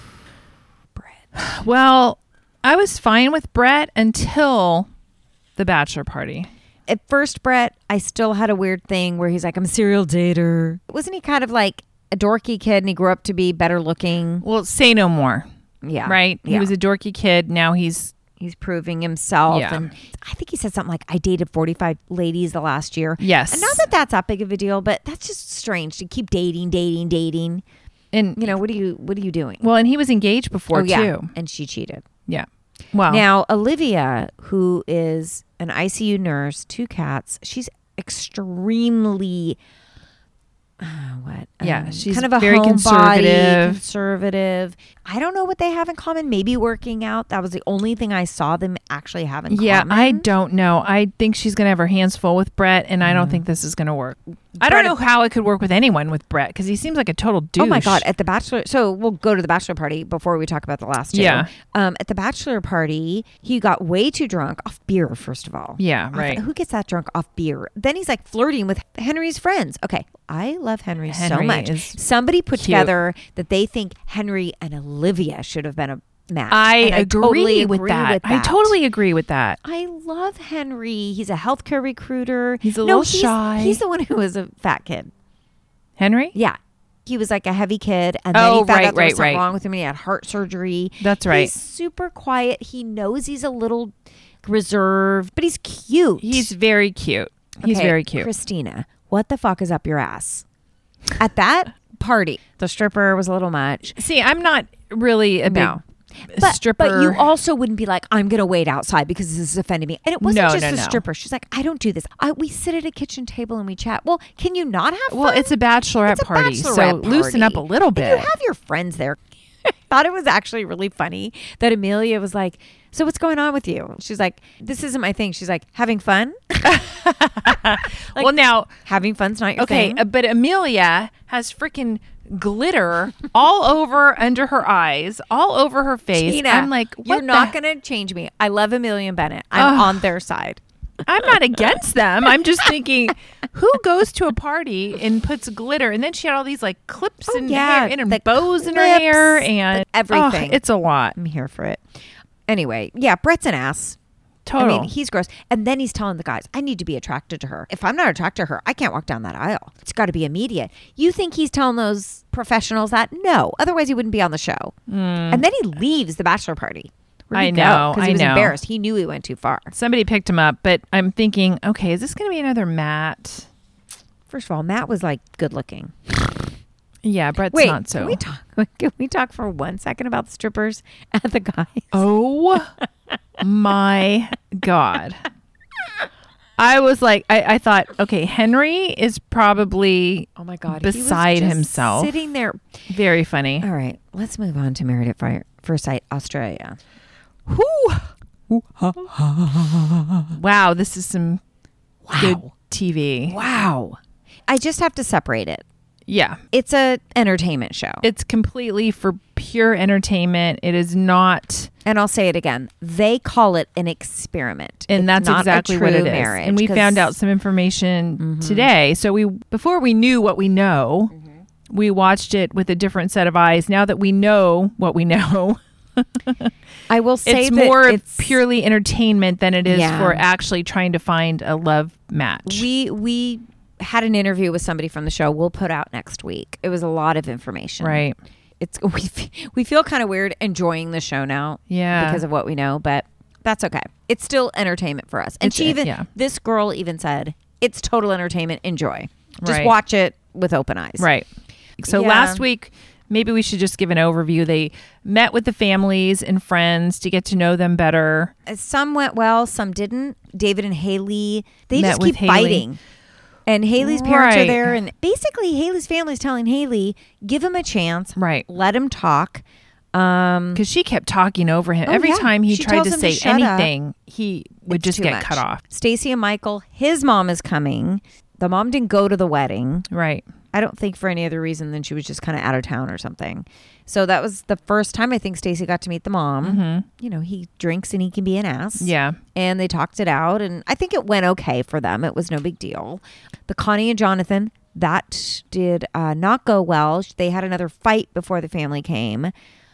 Well, I was fine with Brett until the bachelor party. At first, Brett, I still had a weird thing where he's like, I'm a serial dater. Wasn't he kind of like a dorky kid and he grew up to be better looking? Well, say no more. Yeah. Right? He Yeah. was a dorky kid. Now he's He's proving himself. Yeah. And I think he said something like, I dated forty-five ladies the last year. yes. And not that that's that big of a deal, but that's just strange to keep dating, dating, dating. and You know, what are you, what are you doing? well, and he was engaged before oh, yeah. too. And she cheated. Yeah. Well, Now, Olivia, who is an I C U nurse, two cats, she's extremely, uh, what? Yeah, Um, she's kind of a very homebody, conservative. conservative. I don't know what they have in common. Maybe working out. That was the only thing I saw them actually have in yeah, common. I don't know. I think she's gonna have her hands full with Brett, and I don't think this is gonna work. I don't Brett- know how it could work with anyone with Brett because he seems like a total douche. Oh my God. At the bachelor. So we'll go to the bachelor party before we talk about the last two. Yeah. Um, at the bachelor party, he got way too drunk off beer, first of all. Yeah, Off- right. Who gets that drunk off beer? Then he's like flirting with Henry's friends. Okay. I love Henry, so Henry much. is Somebody put cute. together that they think Henry and Olivia should have been a match. I And agree, totally with, agree that. with I that. totally agree with that. I love Henry. He's a healthcare recruiter. He's a no, little he's, shy. He's the one who was a fat kid. Henry? Yeah. He was like a heavy kid, and then Oh, he found right, out there right, was something right. wrong with him, and he had heart surgery. That's right. He's super quiet. He knows he's a little reserved, but he's cute. He's very cute. He's Okay, very cute. Christina, what the fuck is up your ass? At that party, the stripper was a little much. See, I'm not really a big No. But, stripper. but you also wouldn't be like, I'm going to wait outside because this is offending me. And it wasn't No, just no, the no. stripper. She's like, I don't do this. I, we sit at a kitchen table and we chat. Well, can you not have fun? well, it's a bachelorette It's a party, so bachelorette loosen up a party. little And bit. you have your friends there. I thought it was actually really funny that Amelia was like, so what's going on with you? She's like, this isn't my thing. She's like, having fun? well, now, Having fun's not your okay, thing. uh, but Amelia has freaking glitter all over under her eyes, all over her face. Tina, I'm like, what you're the not he- going to change me. I love Amelia and Bennett. I'm Ugh. on their side. I'm not against them. I'm just thinking, who goes to a party and puts glitter? And then she had all these like clips Oh, and yeah, hair and the bows in her clips, hair the and everything. Oh, it's a lot. I'm here for it. Anyway, yeah, Brett's an ass. Total. I mean, he's gross. And then he's telling the guys, I need to be attracted to her. If I'm not attracted to her, I can't walk down that aisle. It's got to be immediate. You think he's telling those professionals that? No. Otherwise, he wouldn't be on the show. And then he leaves the bachelor party. Where'd I he go? know, Because he I was know. embarrassed. He knew he went too far. Somebody picked him up, but I'm thinking, okay, is this going to be another Matt? First of all, Matt was like good looking. Yeah, Brett's Wait, not so. can we talk? Can we talk for one second about the strippers at the guys? Oh my God. I was like, I, I thought, okay, Henry is probably Oh my God. beside he was just himself. sitting there. Very funny. All right. Let's move on to Married at Fire, First Sight, Australia. Whew. Wow, this is some Wow. good T V. Wow. I just have to separate it. Yeah. It's a entertainment show. It's completely for pure entertainment. It is not, and I'll say it again. They call it an experiment. and It's that's not a exactly what true it is. marriage, And we 'cause- found out some information Mhm. today. So we before we knew what we know, Mm-hmm. we watched it with a different set of eyes. Now that we know what we know, I will say it's that more it's purely entertainment than it is Yeah. for actually trying to find a love match. We we had an interview with somebody from the show. We'll put out next week. It was a lot of information. right. It's we f- we feel kind of weird enjoying the show now. Yeah. Because of what we know, but that's okay. It's still entertainment for us. And It's she it, even yeah. this girl even said it's total entertainment. Enjoy. Just Right. watch it with open eyes. Right. So Yeah. last week, maybe we should just give an overview. They met with the families and friends to get to know them better. Some went well, some didn't. David and Haley, they Met just with keep Haley. fighting. And Haley's parents are Right. there. And basically, Haley's family's telling Haley, give him a chance. Right. Let him talk. Um, Because she kept talking over him. Oh, Every yeah. time he She tried tells to him say to shut up. anything, he would it's just too get much. cut off. Stacy and Michael, his mom is coming. The mom didn't go to the wedding. Right. I don't think for any other reason than she was just kind of out of town or something. So that was the first time I think Stacy got to meet the mom. hmm You know, he drinks and he can be an ass. Yeah. And they talked it out, and I think it went okay for them. It was no big deal. The Connie and Jonathan, that did uh, not go well. They had another fight before the family came.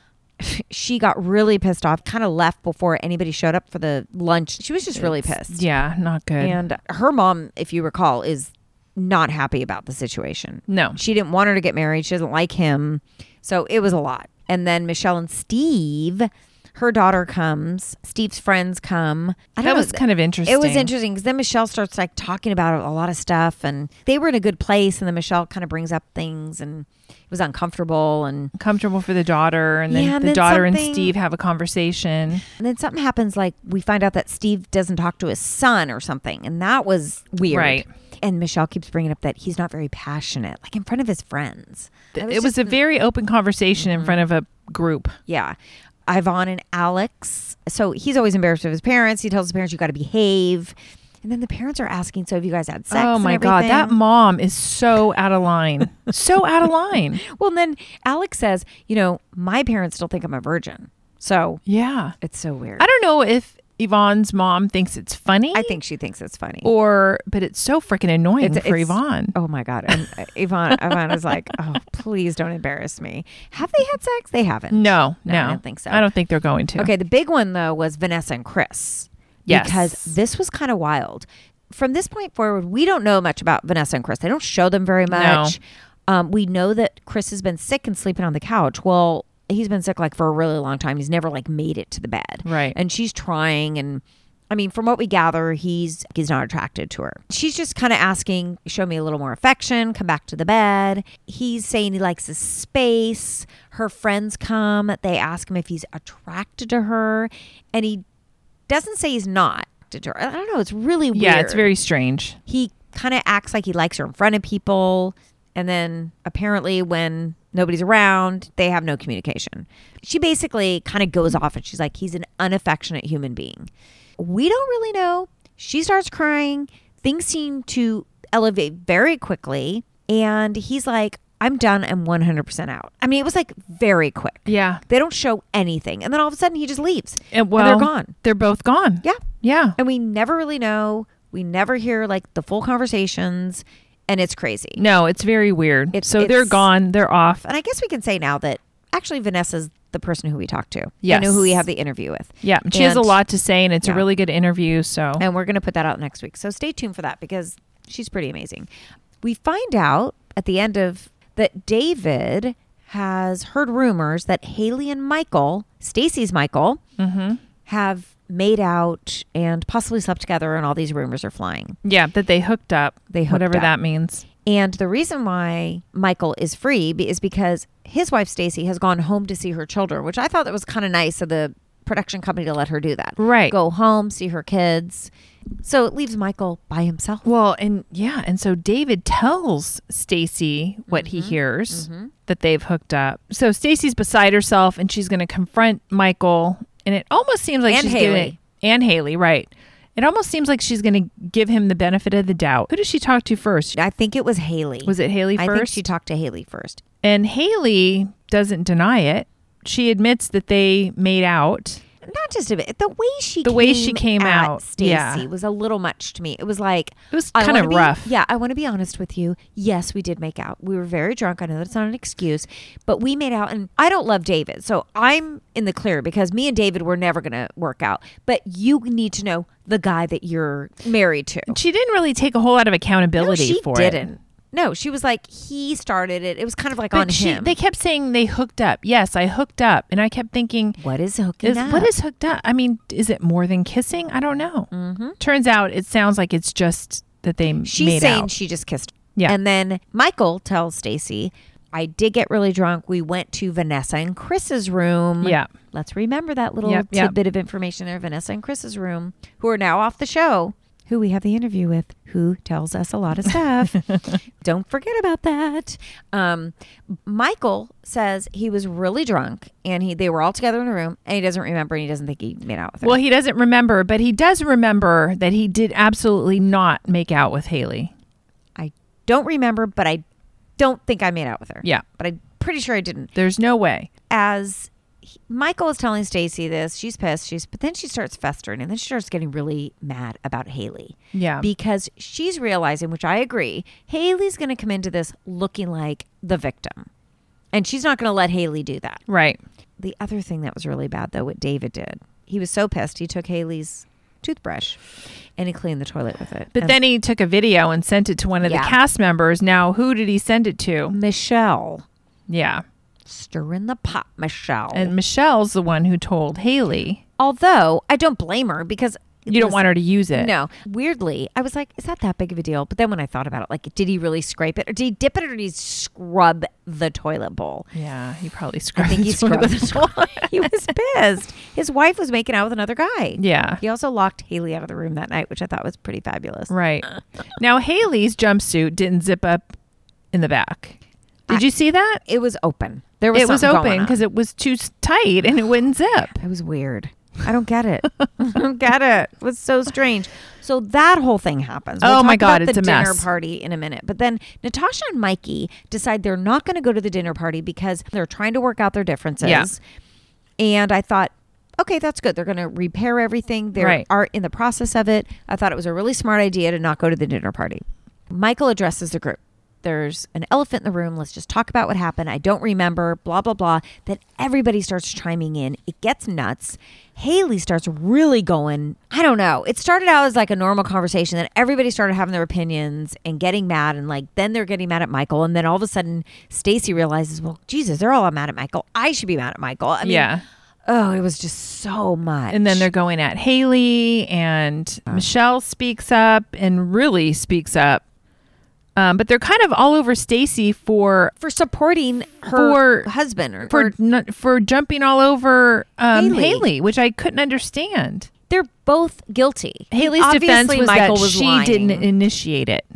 She got really pissed off, kind of left before anybody showed up for the lunch. She was just really pissed. Yeah. Not good. And her mom, if you recall, is not happy about the situation. no. She didn't want her to get married. She doesn't like him. So it was a lot. And then Michelle and Steve, her daughter comes. Steve's friends come. I don't That know. was kind of interesting. It was interesting because then Michelle starts like talking about a lot of stuff, and they were in a good place. And then Michelle kind of brings up things, and it was uncomfortable. And, Comfortable for the daughter. And then Yeah, and the then daughter and something- Steve have a conversation. and then something happens. Like we find out that Steve doesn't talk to his son or something, and that was weird. Right. And Michelle keeps bringing up that he's not very passionate, like in front of his friends. I It was just- a very open conversation in front of a group. Yeah. Yvonne and Alex. So he's always embarrassed of his parents. He tells his parents, you got to behave. And then the parents are asking, so have you guys had sex? Oh and my God. That everything?" mom is so out of line. so out of line. Well, and then Alex says, you know, my parents still think I'm a virgin. So Yeah. it's so weird. I don't know if Yvonne's mom thinks it's funny. I think she thinks it's funny. or, but it's so freaking annoying It's- for it's- Yvonne. Oh my God. And uh, Yvonne, Yvonne is like, oh, please don't embarrass me. Have they had sex? They haven't. No, No, no, I don't think so. I don't think they're going to. Okay, the big one though was Vanessa and Chris. Yes. Because this was kind of wild. From this point forward, we don't know much about Vanessa and Chris. They don't show them very much. Um, we know that Chris has been sick and sleeping on the couch. Well, he's been sick like for a really long time. He's never like made it to the bed. Right. And she's trying, and I mean, from what we gather, he's he's not attracted to her. She's just kind of asking, show me a little more affection, come back to the bed. He's saying he likes his space. Her friends come. They ask him if he's attracted to her, and he doesn't say he's not attracted to her. I don't know. It's really weird. Yeah, it's very strange. He kind of acts like he likes her in front of people, and then apparently when nobody's around, they have no communication. She basically kind of goes off, and she's like, he's an unaffectionate human being. We don't really know. She starts crying. Things seem to elevate very quickly. And he's like, I'm done. I'm one hundred percent out. I mean, it was like very quick. Yeah. They don't show anything. And then all of a sudden he just leaves. And, well, and they're gone. They're both gone. Yeah. Yeah. And we never really know. We never hear like the full conversations. And it's crazy. No, it's very weird. It's- so they're it's- gone. They're off. And I guess we can say now that actually Vanessa's the person who we talked to. Yes. And who we have the interview with. Yeah. She has a And- lot to say, and it's Yeah. a really good interview. So And we're going to put that out next week. So stay tuned for that because she's pretty amazing. We find out at the end of that David has heard rumors that Haley and Michael, Stacy's Michael, Mhm. have made out and possibly slept together, and all these rumors are flying. yeah, that they hooked up. They hooked whatever up. that means. And the reason why Michael is free be- is because his wife Stacy has gone home to see her children, which I thought that was kind of nice of the production company to let her do that. Right. Go home, see her kids. So it leaves Michael by himself. Well, and yeah, and so David tells Stacy what mm-hmm. he hears, mm-hmm. that they've hooked up. So Stacy's beside herself, and she's going to confront Michael, and it almost seems like and she's Haley. giving and Haley, right? It almost seems like she's going to give him the benefit of the doubt. Who does she talk to first? I think it was Haley. Was it Haley first? I think she talked to Haley first. And Haley doesn't deny it. She admits that they made out. Not just a bit. The way she the came way she came at out, Stacy yeah. was a little much to me. It was like it was I kind of be, rough. Yeah, I want to be honest with you. Yes, we did make out. We were very drunk. I know that's not an excuse, but we made out. And I don't love David, so I'm in the clear because me and David were never going to work out. But you need to know the guy that you're married to. She didn't really take a whole lot of accountability no, she for didn't. it. No, she was like, he started it. It was kind of like but on she, him. They kept saying they hooked up. Yes, I hooked up. And I kept thinking, what is hooking is, up? What is hooked up? I mean, is it more than kissing? I don't know. Mm-hmm. Turns out it sounds like it's just that they She's made saying out. she just kissed her. Yeah. And then Michael tells Stacy, I did get really drunk. We went to Vanessa and Chris's room. Yeah. Let's remember that little yep, yep. tidbit of information there. Vanessa and Chris's room, who are now off the show, who we have the interview with, who tells us a lot of stuff. Don't forget about that. Um, Michael says he was really drunk and he they were all together in a room and he doesn't remember and he doesn't think he made out with her. Well, he doesn't remember, but he does remember that he did absolutely not make out with Haley. I don't remember, but I don't think I made out with her. Yeah. But I'm pretty sure I didn't. There's no way. As he, Michael is telling Stacy this, she's pissed. She's but then she starts festering and then she starts getting really mad about Haley. Yeah. Because she's realizing, which I agree, Haley's going to come into this looking like the victim. And she's not going to let Haley do that. Right. The other thing that was really bad, though, what David did, he was so pissed. He took Haley's toothbrush and he cleaned the toilet with it. But and then he took a video and sent it to one of Yeah. the cast members. Now, who did he send it to? Michelle. Yeah. Stir in the pot, Michelle. And Michelle's the one who told Haley. Although I don't blame her because You don't want her to use it. No. Weirdly, I was like, is that that big of a deal? But then when I thought about it, like, did he really scrape it? Or did he dip it or did he scrub the toilet bowl? Yeah, he probably I scrubbed think he the toilet. scrubbed the toilet. He was pissed. His wife was making out with another guy. Yeah. He also locked Haley out of the room that night, which I thought was pretty fabulous. Right. Now, Haley's jumpsuit didn't zip up in the back. Did I- you see that? It was open. There was It was something open going on. because it was too s- tight and it wouldn't zip. It was weird. I don't get it. I don't get it. It was so strange. So that whole thing happens. We'll Oh my talk God, about it's the a dinner mess. party in a minute. But then Natasha and Mikey decide they're not going to go to the dinner party because they're trying to work out their differences. Yeah. And I thought, okay, that's good. They're going to repair everything. They Right. are in the process of it. I thought it was a really smart idea to not go to the dinner party. Michael addresses the group. There's an elephant in the room. Let's just talk about what happened. I don't remember, blah, blah, blah. Then everybody starts chiming in. It gets nuts. Haley starts really going, I don't know. It started out as like a normal conversation. Then everybody started having their opinions and getting mad. And like, then they're getting mad at Michael. And then all of a sudden, Stacy realizes, well, Jesus, they're all mad at Michael. I should be mad at Michael. I mean, Yeah. oh, it was just so much. And then they're going at Haley, and Michelle speaks up and really speaks up. Um, but they're kind of all over Stacy for for supporting her For- husband or for or- n- for jumping all over um, Haley. Haley, which I couldn't understand. they're both guilty. Haley's Obviously, defense was Michael that was she lying. didn't initiate it.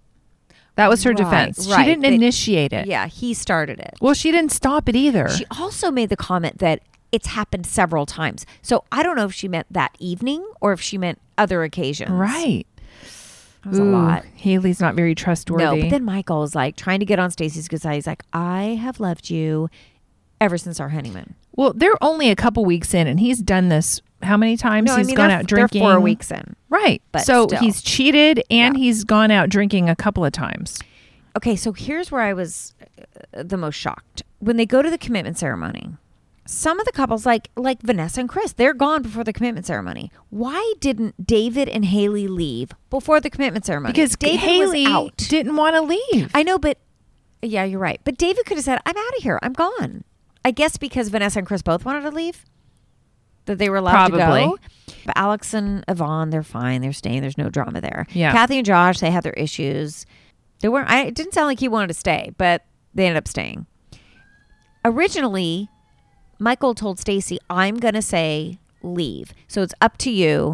That was her Right, defense. right. She didn't They- initiate it. Yeah, he started it. Well, she didn't stop it either. She also made the comment that it's happened several times. So I don't know if she meant that evening or if she meant other occasions. right. It was Ooh, a lot. Haley's not very trustworthy. No, but then Michael is like trying to get on Stacy's good side. He's like, I have loved you ever since our honeymoon. well, they're only a couple weeks in, and he's done this how many times? No, I he's mean, gone they're, out drinking. They're four weeks in. Right. But so still. he's cheated, and Yeah. he's gone out drinking a couple of times. Okay, so here's where I was uh, the most shocked. When they go to the commitment ceremony, some of the couples, like like Vanessa and Chris, they're gone before the commitment ceremony. Why didn't David and Haley leave before the commitment ceremony? Because David Haley was out. didn't want to leave. I know, but yeah, you're right. But David could have said, I'm out of here. I'm gone. I guess because Vanessa and Chris both wanted to leave, that they were allowed Probably. to go. But Alex and Yvonne, they're fine. They're staying. There's no drama there. Yeah. Kathy and Josh, they had their issues. They weren't. I, it didn't sound like he wanted to stay, but they ended up staying. Originally, Michael told Stacy, I'm going to say leave. So it's up to you.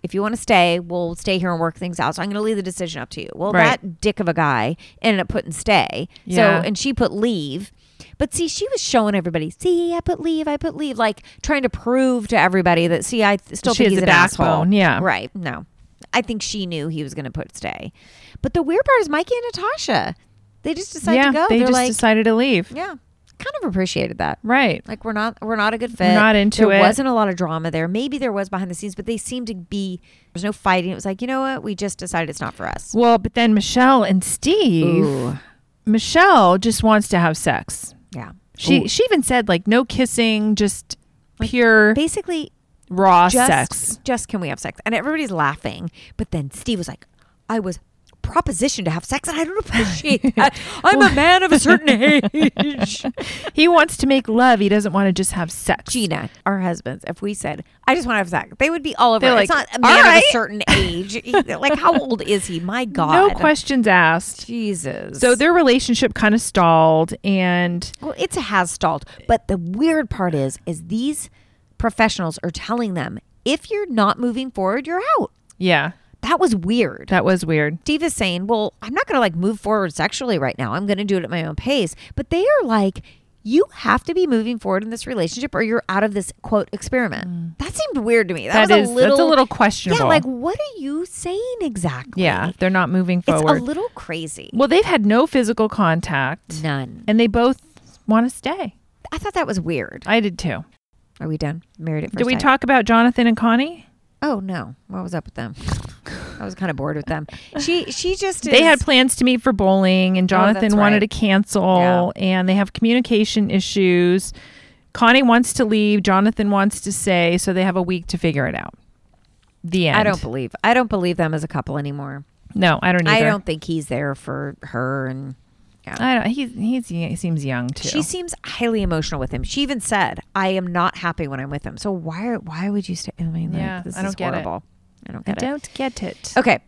if you want to stay, we'll stay here and work things out. So I'm going to leave the decision up to you. Well, Right. that dick of a guy ended up putting stay. Yeah. So, and she put leave. But see, she was showing everybody, see, I put leave, I put leave, like trying to prove to everybody that, see, I th- still She think has he's a an asshole. backbone, yeah. Right. No. I think she knew he was going to put stay. But the weird part is Mikey and Natasha. They just decided yeah, to go. they They're just like, decided to leave. yeah, kind of appreciated that. Right. Like we're not we're not a good fit. We're not into there it. wasn't a lot of drama there. Maybe there was behind the scenes, but they seemed to be there's no fighting. It was like, you know what? We just decided it's not for us. Well, but then Michelle and Steve, Ooh. Michelle just wants to have sex. Yeah. She Ooh. she even said like no kissing, just pure Basically raw just sex. just can we have sex? And everybody's laughing. But then Steve was like, I was propositioned to have sex and I don't appreciate that. I'm a man of a certain age. He wants to make love. He doesn't want to just have sex. Gina, our husbands, if we said, I just want to have sex, they would be all over They're it. like, It's not a "All man of right." a certain age. He- like, how old is he? My God. No questions asked. Jesus. So their relationship kind of stalled, and Well, it's a has stalled. But the weird part is, is these professionals are telling them, if you're not moving forward, you're out. yeah, That was weird. that was weird. Steve is saying, well, I'm not going to like move forward sexually right now. I'm going to do it at my own pace. But they are like, you have to be moving forward in this relationship or you're out of this quote experiment. That seemed weird to me. That, That was is a little, that's a little questionable. yeah, like what are you saying exactly? Yeah, they're not moving It's forward. a little crazy. Well, they've had no physical contact, None. and they both want to stay. I thought that was weird. I did too. Are we done? Married at first Did we sight? talk about Jonathan and Connie? Oh no, what was up with them? I was kind of bored with them. She she just is, They had plans to meet for bowling, and Oh, Jonathan that's wanted right. to cancel, and they have communication issues. Connie wants to leave. Jonathan wants to stay, so they have a week to figure it out. The end. I don't believe. I don't believe them as a couple anymore. No, I don't either. I don't think he's there for her, and yeah. I don't. He's, he's he seems young too. She seems highly emotional with him. She even said, "I am not happy when I'm with him." So why why would you stay? I mean, like, Yeah, this I don't is get it. horrible. I don't I get it. don't get it. Okay.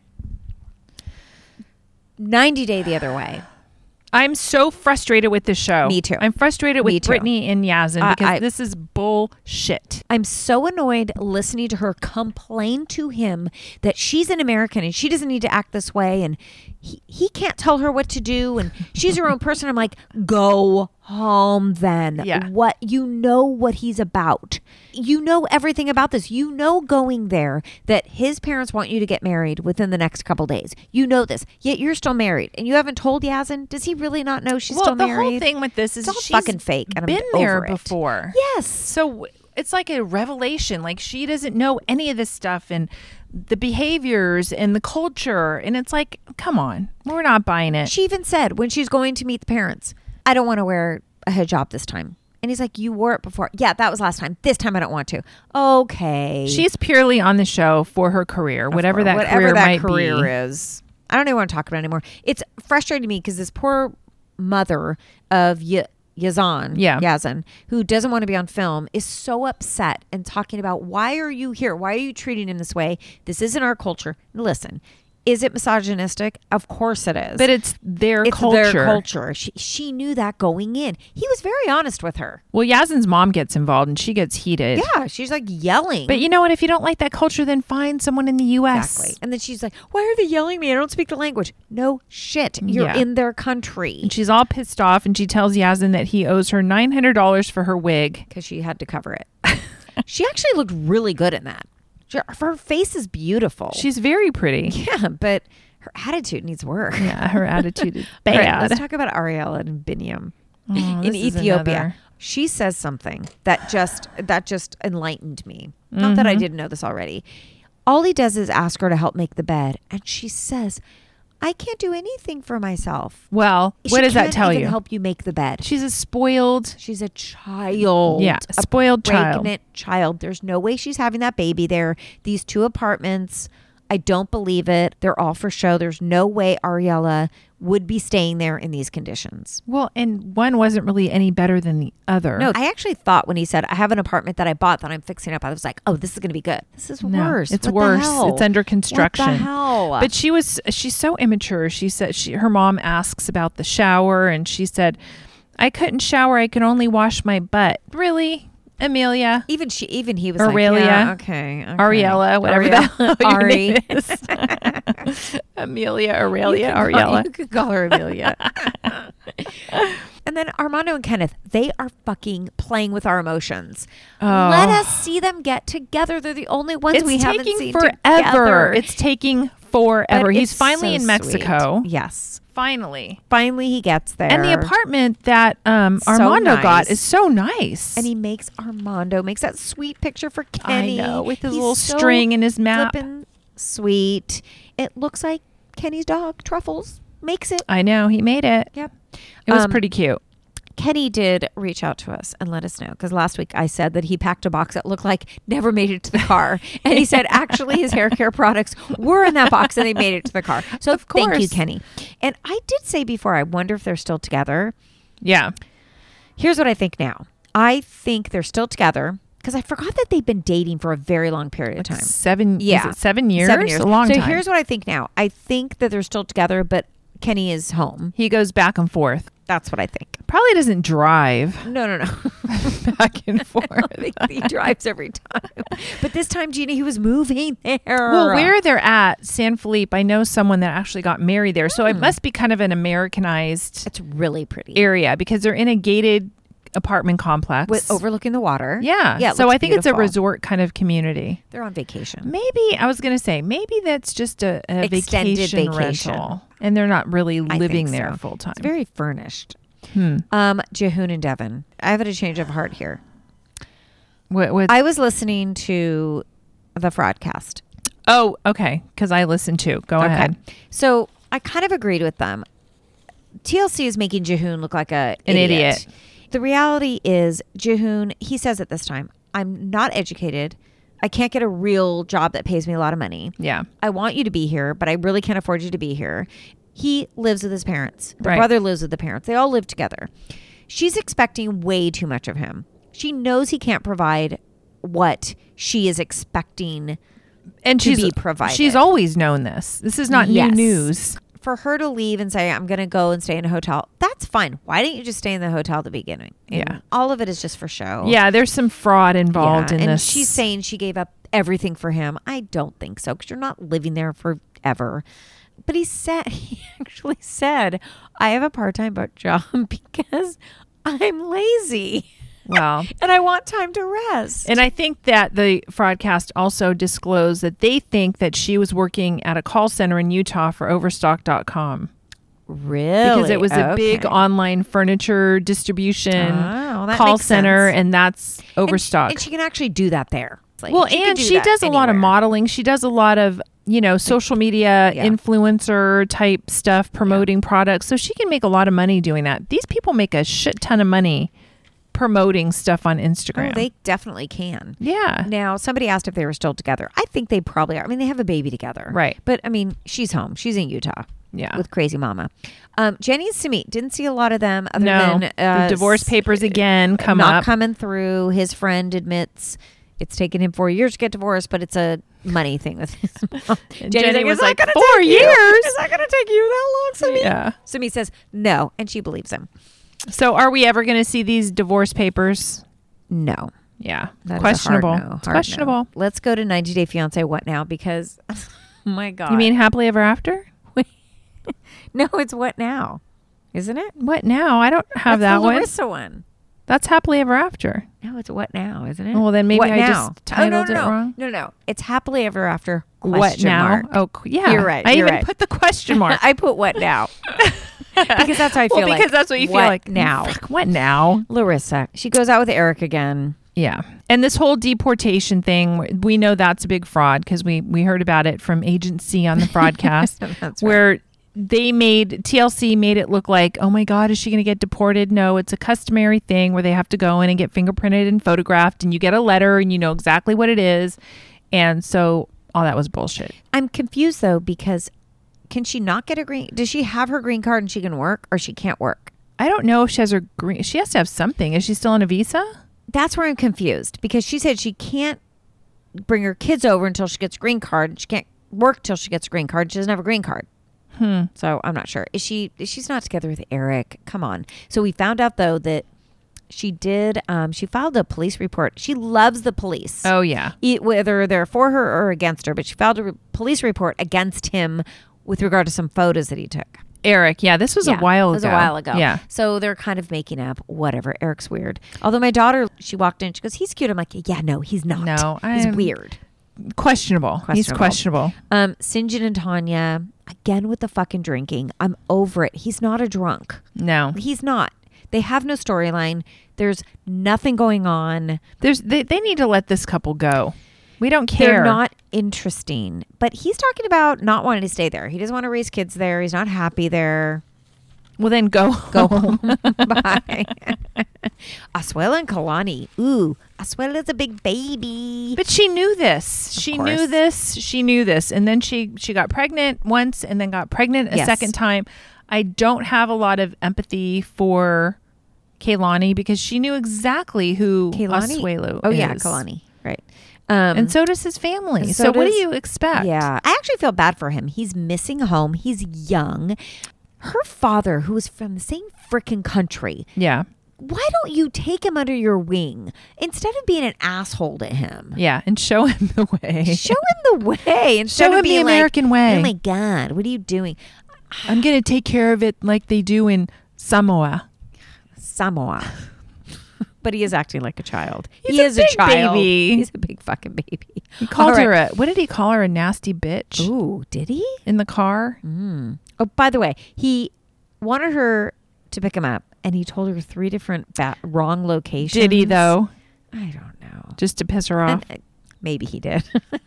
ninety Day the Other Way. I'm so frustrated with this show. Me too. I'm frustrated with Me too. Brittany and Yazin I- because I- this is bullshit. I'm so annoyed listening to her complain to him that she's an American and she doesn't need to act this way and he, he can't tell her what to do and she's her own person. I'm like, go home then. Yeah. What you know what he's about. You know everything about this. You know going there that his parents want you to get married within the next couple days. You know this. Yet you're still married and you haven't told Yazin. Does he really not know she's well, still the married? whole thing with this is It's all she's fucking fake, and I'm been there over it. before. Yes. So it's like a revelation. Like she doesn't know any of this stuff and the behaviors and the culture. And it's like, come on, we're not buying it. She even said when she's going to meet the parents, I don't want to wear a hijab this time. And he's like, you wore it before. Yeah, that was last time. This time I don't want to. Okay. She's purely on the show for her career, whatever that Whatever career that might career be. is. I don't even want to talk about it anymore. It's frustrating me because this poor mother of y- Yazan, Yeah. Yazan, who doesn't want to be on film, is so upset and talking about why are you here? Why are you treating him this way? This isn't our culture. Listen, is it misogynistic? Of course it is. But it's their it's culture. their culture. She she knew that going in. He was very honest with her. Well, Yazin's mom gets involved and she gets heated. Yeah, she's like yelling. But you know what? If you don't like that culture, then find someone in the U S. Exactly. And then she's like, why are they yelling at me? I don't speak the language. No shit. You're Yeah. in their country. And she's all pissed off and she tells Yazin that he owes her nine hundred dollars for her wig. Because she had to cover it. She actually looked really good in that. She- Her face is beautiful. She's very pretty. yeah, but her attitude needs work. Yeah, her attitude is All bad. right, let's talk about Ariel and Binyam Oh, in this is Ethiopia. another- She says something that just that just enlightened me. Not that I didn't know this already. All he does is ask her to help make the bed, and she says, "I can't do anything for myself." Well, She what does that can't tell even you? help you make the bed. She's a spoiled, She's a child. yeah, a spoiled child. pregnant child. There's no way she's having that baby there. These two apartments, I don't believe it. They're all for show. There's no way Ariella would be staying there in these conditions. Well, and one wasn't really any better than the other. No, I actually thought when he said, I have an apartment that I bought that I'm fixing up, I was like, oh, this is going to be good. This is No, worse. it's What the worse. hell? It's under construction. What the hell? But she was, she's so immature. She said, she, her mom asks about the shower and she said, I couldn't shower. I could only wash my butt. Really? Amelia. Even she, even he was Aurelia. like, yeah, okay, okay. Ariella, whatever the hell your Ari. name is. Amelia, Aurelia, You can call- Ariella. You could call her Amelia. And then Armando and Kenneth, they are fucking playing with our emotions. Oh. Let us see them get together. They're the only ones It's we haven't taking seen forever. together. It's taking forever. But He's it's finally so in Mexico. sweet. Yes. Finally. Finally, he gets there. And the apartment that um, So Armando nice. got is so nice. And he makes Armando, makes that sweet picture for Kenny. I know, with his He's little so string and his map. flippin' sweet. It looks like Kenny's dog, Truffles, makes it. I know. He made it. Yep. It was Um, pretty cute. Kenny did reach out to us and let us know because last week I said that he packed a box that looked like never made it to the car. And he said actually his hair care products were in that box and they made it to the car. So Of thank you, course. Kenny. And I did say before, I wonder if they're still together. Yeah. Here's what I think now. I think they're still together because I forgot that they've been dating for a very long period of time. Seven, Yeah. is it seven years? Seven years. A long so time. here's what I think now. I think that they're still together, but Kenny is home. He goes back and forth. That's what I think. Probably doesn't drive No, no, no. back and forth. I think he drives every time. But this time, Gina, he was moving there. Well, where they're at, San Felipe, I know someone that actually got married there. So it Hmm. must be kind of an Americanized It's really pretty. area because they're in a gated apartment complex. With overlooking the water. yeah. Yeah. it So looks I think it's a beautiful. resort kind of community. They're on vacation. Maybe, I was going to say, maybe that's just a, a Extended vacation, vacation. rental. And they're not really I living think there so. full time. It's very furnished. Hmm. Um, Jehoon and Devin. I have a change of heart here. What, what, I was listening to the Fraudcast. oh, okay. Because I listened too. Go ahead. So I kind of agreed with them. T L C is making Jehoon look like a An idiot. The reality is Jehoon, he says at this time, I'm not educated. I can't get a real job that pays me a lot of money. Yeah. I want you to be here, but I really can't afford you to be here. He lives with his parents. The Right. brother lives with the parents. They all live together. She's expecting way too much of him. She knows he can't provide what she is expecting And to she's, be provided. she's always known this. This is not Yes. new news. For her to leave and say, I'm going to go and stay in a hotel, that's fine. Why didn't you just stay in the hotel at the beginning? And Yeah. all of it is just for show. Yeah, there's some fraud involved Yeah, in and this. she's saying she gave up everything for him. I don't think so because you're not living there forever. But he said, he actually said, I have a part-time job because I'm lazy well, and I want time to rest. and I think that the Fraudcast also disclosed that they think that she was working at a call center in Utah for Overstock dot com. Really? Because it was a big Okay. online furniture distribution Oh, that call makes center, sense. and that's Overstock. And, and she can actually do that there. It's like, well, she can and do she that does a lot of anywhere. modeling. She does a lot of, you know, social media Yeah. influencer type stuff, promoting products. So she can make a lot of money doing that. These people make a shit ton of money promoting stuff on Instagram. Oh, they definitely can. yeah. Now, somebody asked if they were still together. I think they probably are. I mean, they have a baby together. Right. But, I mean, she's home. She's in Utah. Yeah. With crazy mama. Um, Jenny and Sumit, didn't see a lot of them other No. than... Uh, the divorce papers again come not up. coming through. His friend admits it's taken him four years to get divorced, but it's a money thing with his mom. And Jenny's Jenny was "It's not like, gonna four take you. years? It's not going to take you that long, Sumit. Yeah. Sumit says no, and she believes him. So are we ever going to see these divorce papers? No. Yeah. That is a questionable. hard no, It's hard questionable. no. Let's go to ninety Day Fiance. What now? Because, oh my God. You mean happily ever after? no? It's what now? Isn't it? What now? I don't have That's that the one. Larissa one. That's happily ever after. No, it's what now? Isn't it? Well, then maybe what I now? just titled oh, no, no, it no. wrong. No, no, it's happily ever after. What question now? mark. Oh, qu- yeah. You're right, I you're even right. put the question mark. I put what now because that's how I feel. well, because like. that's what you feel What like now. Fuck, what now? Larissa, she goes out with Eric again. Yeah. And this whole deportation thing, we know that's a big fraud because we, we heard about it from Agent C on the Fraudcast, That's right. where they made, T L C made it look like, oh my God, is she going to get deported? No, it's a customary thing where they have to go in and get fingerprinted and photographed, and you get a letter and you know exactly what it is. And so all that was bullshit. I'm confused though because can she not get a green? Does she have her green card and she can work, or she can't work? I don't know if she has her green, she has to have something. Is she still on a visa? That's where I'm confused because she said she can't bring her kids over until she gets a green card. And she can't work till she gets a green card. She doesn't have a green card. Hmm. So I'm not sure. Is she? She's not together with Eric. Come on. So we found out though that she did. Um, she filed a police report. She loves the police. Oh, yeah. E- whether they're for her or against her, but she filed a re- police report against him with regard to some photos that he took. Eric. Yeah, this was Yeah, a while ago. It was a while ago. Yeah. So they're kind of making up. Whatever. Eric's weird. Although my daughter, she walked in. She goes, "He's cute." I'm like, "Yeah, no, he's not. No, he's I'm- weird." Questionable. He's questionable. Um, Sinjin and Tanya, again with the fucking drinking. I'm over it. He's not a drunk. No. He's not. They have no storyline. There's nothing going on. There's they, they need to let this couple go. We don't care. They're not interesting. But he's talking about not wanting to stay there. He doesn't want to raise kids there. He's not happy there. Well, then go Go home. Bye. Asuela and Kalani. Ooh, Asuela's a big baby. But she knew this. She course. knew this. She knew this. And then she she got pregnant once and then got pregnant a Yes. second time. I don't have a lot of empathy for Kaylani because she knew exactly who Kalani? Asuelu Oh, is. yeah, Kalani. Right. Um, And so does his family. and So, so what do does- you expect? Yeah. I actually feel bad for him. He's missing home. He's young. Her father, who is from the same freaking country, Yeah. why don't you take him under your wing instead of being an asshole to him? Yeah. And show him the way. Show him the way instead Show of him the being like, American way. "Oh my God, what are you doing?" I'm going to take care of it like they do in Samoa. Samoa. But he is acting like a child. He's he a is big a child. baby. He's a big fucking baby. He called All her right. a, what did he call her? A nasty bitch Ooh, did he? in the car? Mm. Oh, by the way, he wanted her to pick him up, and he told her three different ba- wrong locations. Did he though? I don't know. Just to piss her off? And, uh, maybe he did.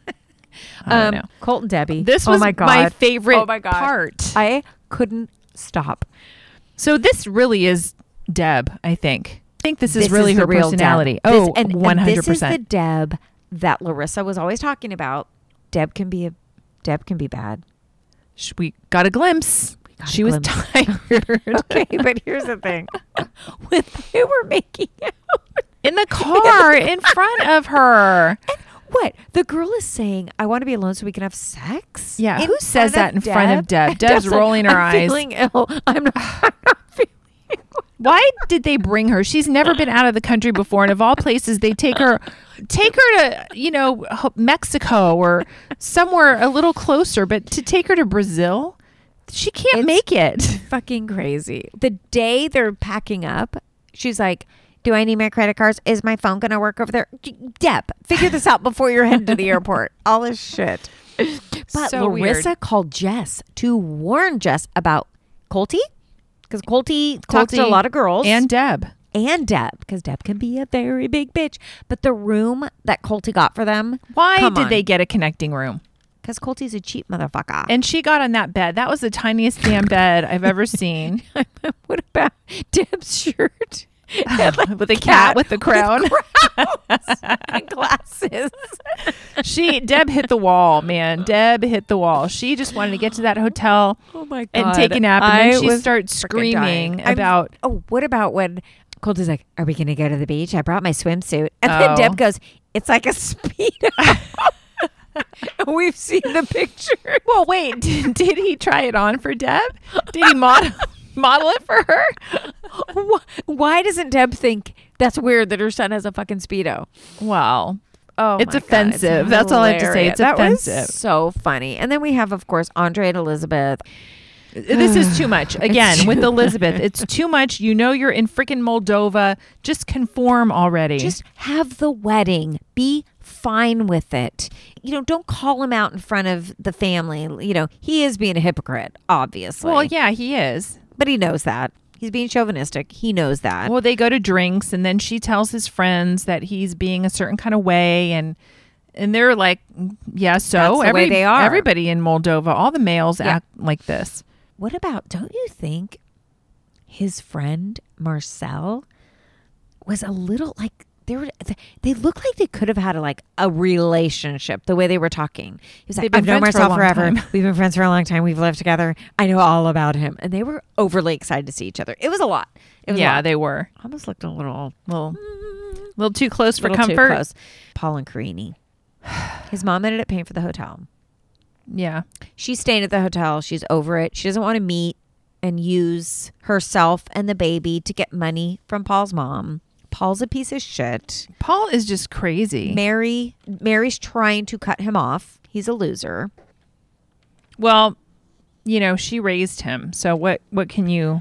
I don't um, know. Colt and Debbie. This oh was my, God. my favorite Oh my God. part. I couldn't stop. So this really is Deb, I think. I think this is This really is her the real personality. Deb. Oh, This- and, one and hundred this is the percent. Deb that Larissa was always talking about. Deb can be a Deb can be bad. Sh- We got a glimpse. got a She was glimpse. tired. Okay, but here's the thing: when they were making out, In the car in front of her. what the girl is saying, "I want to be alone so we can have sex." Yeah, in who says front that in front of Deb? And Deb's like, rolling her I'm eyes. Feeling ill. I'm not. I'm not feeling. Why did they bring her? She's never been out of the country before, and of all places, they take her, take her to you know Mexico or somewhere a little closer. But to take her to Brazil, she can't It's make it. Fucking crazy. The day they're packing up, she's like, "Do I need my credit cards? Is my phone gonna work over there?" Deb, figure this out before you're heading to the airport. All this shit. But So Larissa weird. called Jess to warn Jess about Colty, because Colty talks to a Colty lot of girls And Deb. and Deb, because Deb can be a very big bitch. But the room that Colty got for them, Why come did on. they get a connecting room? Because Colty's a cheap motherfucker. And she got on that bed. That was the tiniest damn bed I've ever seen. What about Deb's shirt? Had, like, With a cat with the crown. crowns and glasses. She Deb hit the wall, man. Deb hit the wall. She just wanted to get to that hotel Oh my god! and take a nap, and I then she was starts freaking dying. screaming I'm- about. Oh, what about when Colty's like, "Are we going to go to the beach? I brought my swimsuit," and then Oh. Deb goes, "It's like a speedo." We've seen the picture. Well, wait. Did, did he try it on for Deb? Did he model model it for her? Wh- Why doesn't Deb think that's weird that her son has a fucking speedo? Well, Oh, It's my God, offensive. That's all I have to say. It's hilarious. That was offensive. so funny. And then we have, of course, Andre and Elizabeth. this is too much. Again, It's with too- Elizabeth, it's too much. You know you're in freaking Moldova. Just conform already. Just have the wedding. Be fine with it. You know, don't call him out in front of the family. You know, he is being a hypocrite, obviously. well, yeah, he is. But he knows that. He's being chauvinistic. He knows that. Well, they go to drinks, and then she tells his friends that he's being a certain kind of way, and and they're like, "Yeah, so That's the way they are. Everybody in Moldova, all the males Yeah. act like this." What about, don't you think his friend Marcel was a little like, they were, they look like they could have had a, like a relationship the way they were talking. He was like, They've been "I've known friends for a Marcel long forever. time." We've been friends for a long time. We've lived together. I know all about him." And they were overly excited to see each other. It was a lot. It was a Yeah, lot. they were almost looked a little, little, little too close for little too comfort. close. Paul and Carini. His mom ended up paying for the hotel. Yeah, She's staying at the hotel. She's over it. She doesn't want to meet and use herself and the baby to get money from Paul's mom. Paul's a piece of shit. Paul is just crazy. Mary, Mary's trying to cut him off. He's a loser. Well, you know, she raised him. So what, what can you,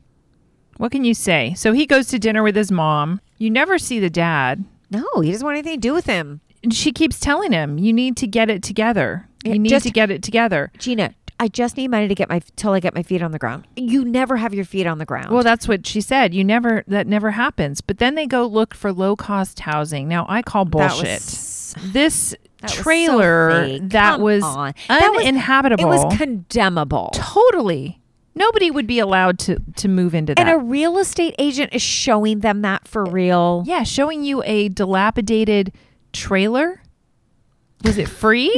what can you say? So he goes to dinner with his mom. You never see the dad. No, he doesn't want anything to do with him. And she keeps telling him, you need to get it together. You need Just- to get it together. Gina, I just need money to get my till I get my feet on the ground. You never have your feet on the ground. Well, that's what she said. You never, that never happens. But then they go look for low cost housing. Now I call bullshit. That was, This that was so trailer fake. that Come was on. That was- uninhabitable. it was condemnable. Totally. Nobody would be allowed to, to move into that. And a real estate agent is showing them that for real. Yeah, showing you a dilapidated trailer. Was it free?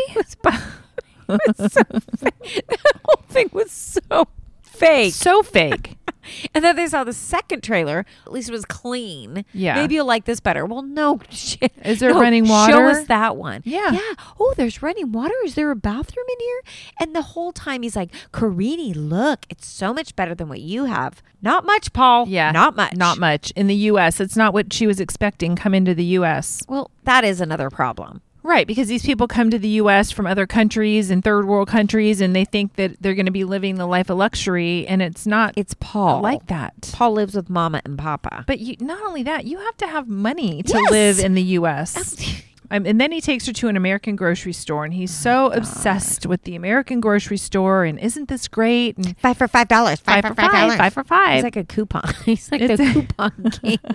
It was so fake. The whole thing was so fake. So fake. And then they saw the second trailer. At least it was clean. Yeah. Maybe you'll like this better. Well, no shit. Is there No, running water? Show us that one. Yeah. Yeah. Oh, there's running water. Is there a bathroom in here? And the whole time he's like, Karini, look, it's so much better than what you have. Not much, Paul. Yeah. Not much. Not much. In the U S, it's not what she was expecting come into the U S. Well, that is another problem. Right, because these people come to the U S from other countries and third world countries, and they think that they're going to be living the life of luxury, and it's not It's Paul. like that. Paul lives with Mama and Papa. But you, not only that, you have to have money to Yes. live in the U S Um, and then he takes her to an American grocery store, and he's so obsessed with the American grocery store, and isn't this great? And Five for five dollars. five for five, five for five. He's like a coupon. He's like It's the a- coupon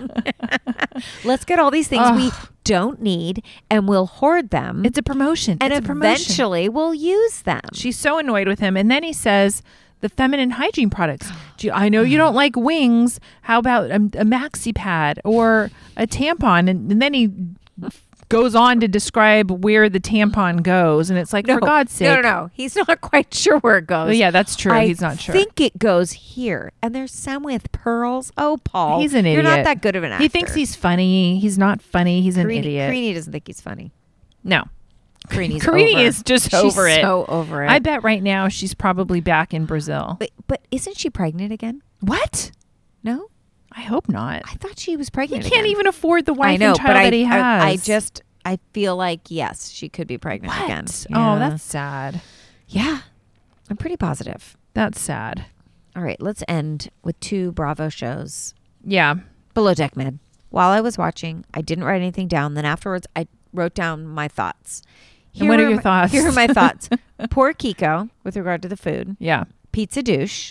king. Let's get all these things Ugh. we don't need, and we'll hoard them. It's a promotion. and it's a promotion. eventually we'll use them. She's so annoyed with him. And then he says, the feminine hygiene products. Gee, I know you don't like wings. How about a, a maxi pad or a tampon? And, and then he goes on to describe where the tampon goes. And it's like, for God's sake. No, no, no. He's not quite sure where it goes. Well, yeah, that's true. I He's not sure. I think it goes here. And there's some with pearls. Oh, Paul. He's an You're idiot. not that good of an actor. He thinks he's funny. He's not funny. He's an Karini, idiot. Karini doesn't think he's funny. No. Karini's Karini over. is just She's over it. so over it. I bet right now she's probably back in Brazil. But, but isn't she pregnant again? What? No? I hope not. I thought she was He pregnant can't again. even afford the wife I know, and child but I, that he has. I, I just, I feel like, yes, she could be pregnant What? again. Oh, Yeah. that's sad. Yeah. I'm pretty positive. That's sad. All right, let's end with two Bravo shows. Yeah. Below Deck Med. While I was watching, I didn't write anything down. Then afterwards, I wrote down my thoughts. And what are Here your my- thoughts? Here are my thoughts. Poor Kiko with regard to the food. Yeah. Pizza douche.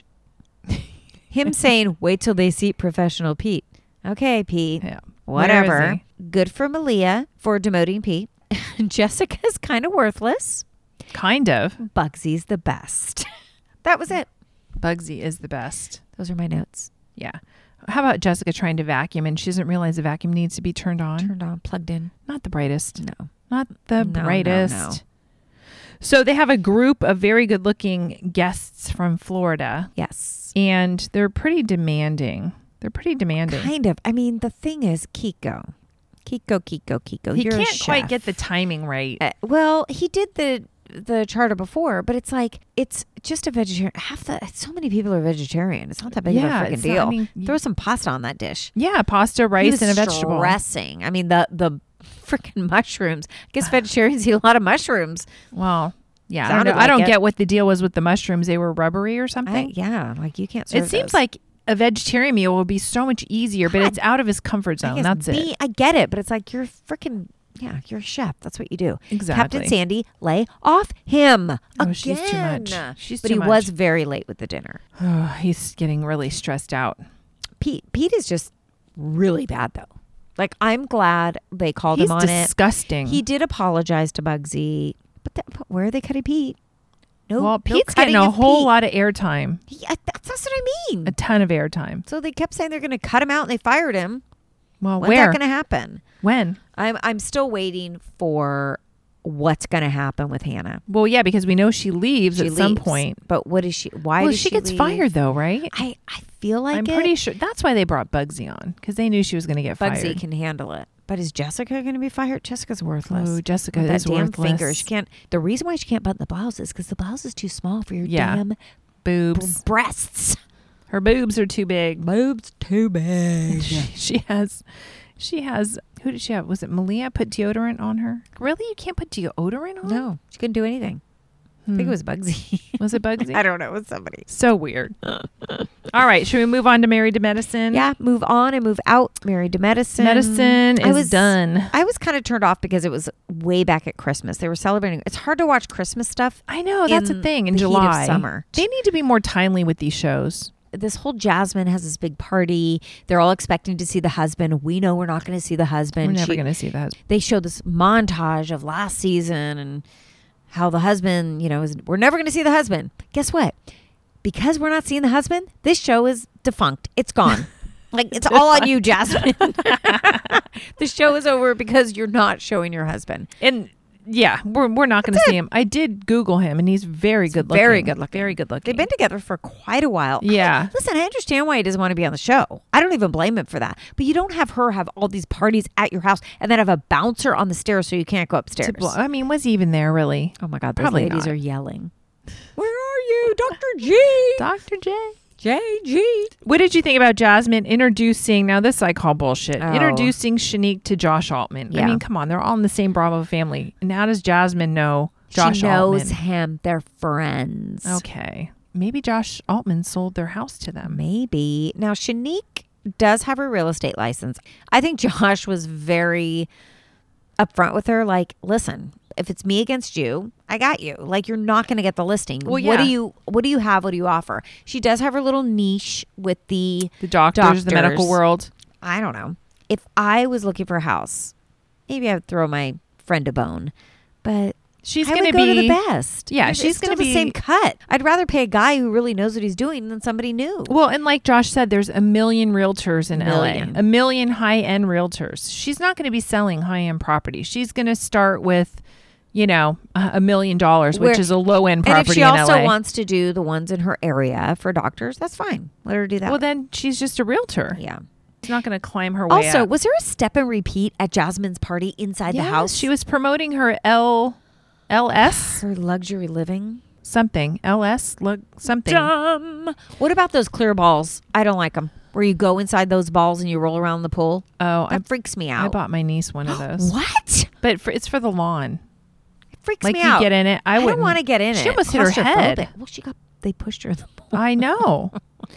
Him saying, wait till they see professional Pete. Okay, Pete. Yeah. Whatever. Where is Good for Malia for demoting Pete. Jessica's kind of worthless. he? Kind of. Bugsy's the best. That was it. Bugsy is the best. Those are my notes. Yeah. How about Jessica trying to vacuum and she doesn't realize the vacuum needs to be turned on? Turned on, plugged in. Not the brightest. No. Not the No, no, brightest. no. So they have a group of very good looking guests from Florida, Yes. and they're pretty demanding. They're pretty demanding. Kind of. I mean, the thing is, Kiko. Kiko, Kiko, Kiko. he you're a can't quite chef. get the timing right. Uh, well, he did the the charter before, but it's like it's just a vegetarian. Half the so many people are vegetarian. It's not that big Yeah, of a freaking it's not- deal. I mean, y- Throw some pasta on that dish. Yeah, pasta, He rice, was and a vegetable. Stressing. I mean, the the freaking mushrooms. I guess vegetarians eat a lot of mushrooms. Well, yeah, I don't, Sounded know. I like don't it. get what the deal was with the mushrooms. They were rubbery or I, something. yeah, like you can't. Serve It seems those. like a vegetarian meal would be so much easier, but God. it's out of his comfort I zone. guess That's be- it. I get it, but it's like you're freaking. Yeah, you're a chef. That's what you do. Exactly. Captain Sandy, lay off him. Oh, again. she's too much. She's but too he much. was very late with the dinner. Oh, he's getting really stressed out. Pete Pete is just really bad though. Like I'm glad they called He's him on disgusting. it. He did apologize to Bugsy, but, that, but where are they cutting Pete? No, well, no Pete's cutting getting a of whole Pete. lot of airtime, Yeah, that's, that's what I mean. a ton of airtime. So they kept saying they're going to cut him out, and they fired him. Well, When's where? that going to happen? When? I'm I'm still waiting for what's going to happen with Hannah. Well, yeah, because we know she leaves She at some leaves. point. But what is she? Why? Well, does she, she gets leave? fired though, right? I I feel like I'm it. pretty sure that's why they brought Bugsy on, because they knew she was going to get Bugsy fired. can handle it. But is Jessica going to be fired? Jessica's worthless. Oh, Jessica With that is damn worthless. finger. She can't. The reason why she can't button the blouse is because the blouse is too small for your Yeah. damn Boobs. breasts. Her boobs are too big. Boobs too big. she, she has, She has, who did she have? Was it Malia put deodorant on her? Really? You can't put deodorant on? No, she couldn't do anything. I think it was Bugsy. Was it Bugsy? I don't know. It was somebody. So weird. All right. Should we move on to Married to Medicine? Yeah, move on and move out. Married to Medicine. Medicine I is was done. I was kind of turned off because it was way back at Christmas. They were celebrating. It's hard to watch Christmas stuff. I know. That's in a thing in the heat of July. summer. They need to be more timely with these shows. This whole Jasmine has this big party. They're all expecting to see the husband. We know we're not going to see the husband. We're never She- going to see that. They show this montage of last season and how the husband, you know, is, we're never going to see the husband. Guess what? Because we're not seeing the husband, this show is defunct. It's gone. Like, it's all on you, Jasmine. The show is over because you're not showing your husband. And yeah, we're, we're not going to see him. I did Google him, and he's very good looking. Very good looking. Very good looking. They've been together for quite a while. Yeah. I- listen, I understand why he doesn't want to be on the show. I don't even blame him for that. But you don't have her have all these parties at your house and then have a bouncer on the stairs so you can't go upstairs. To blo- I mean, was he even there, really? Oh my God, those Probably ladies not. are yelling. Where are you, Doctor G? Doctor J. J G. What did you think about Jasmine introducing, now this I call bullshit, Oh. introducing Shanique to Josh Altman? I Yeah. mean, come on, they're all in the same Bravo family. And how does Jasmine know Josh She knows Altman? him. They're friends. Okay. Maybe Josh Altman sold their house to them. Maybe. Now, Shanique does have her real estate license. I think Josh was very upfront with her. Like, listen, if it's me against you, I got you. Like, you're not going to get the listing. Well, What yeah. do you What do you have? What do you offer? She does have her little niche with the The doctors, doctors. the medical world. I don't know. If I was looking for a house, maybe I would throw my friend a bone. But She's I going would to go be to the best. Yeah, It's she's still gonna the be- same cut. I'd rather pay a guy who really knows what he's doing than somebody new. Well, and like Josh said, there's a million realtors in Million. L A. A million high-end realtors. She's not going to be selling high-end property. She's going to start with, you know, a a million dollars, which Where- is a low-end And property if she in also L A. wants to do the ones in her area for doctors, that's fine. Let her do that. Well, then she's just a realtor. yeah. She's not going to climb her way Also, up. was there a step and repeat at Jasmine's party inside Yes, the house? she was promoting her L, LS her luxury living. something. L S look something. Dumb. What about those clear balls? I don't like them. Where you go inside those balls and you roll around the pool. Oh, That I, freaks me out. I bought my niece one of those. What? But for, it's for the lawn. It freaks Like me you out. get in it. I, I, don't wouldn't want to get in it. She almost hit her head. Claustrophobic. Well, she got. They pushed her in the pool. I know.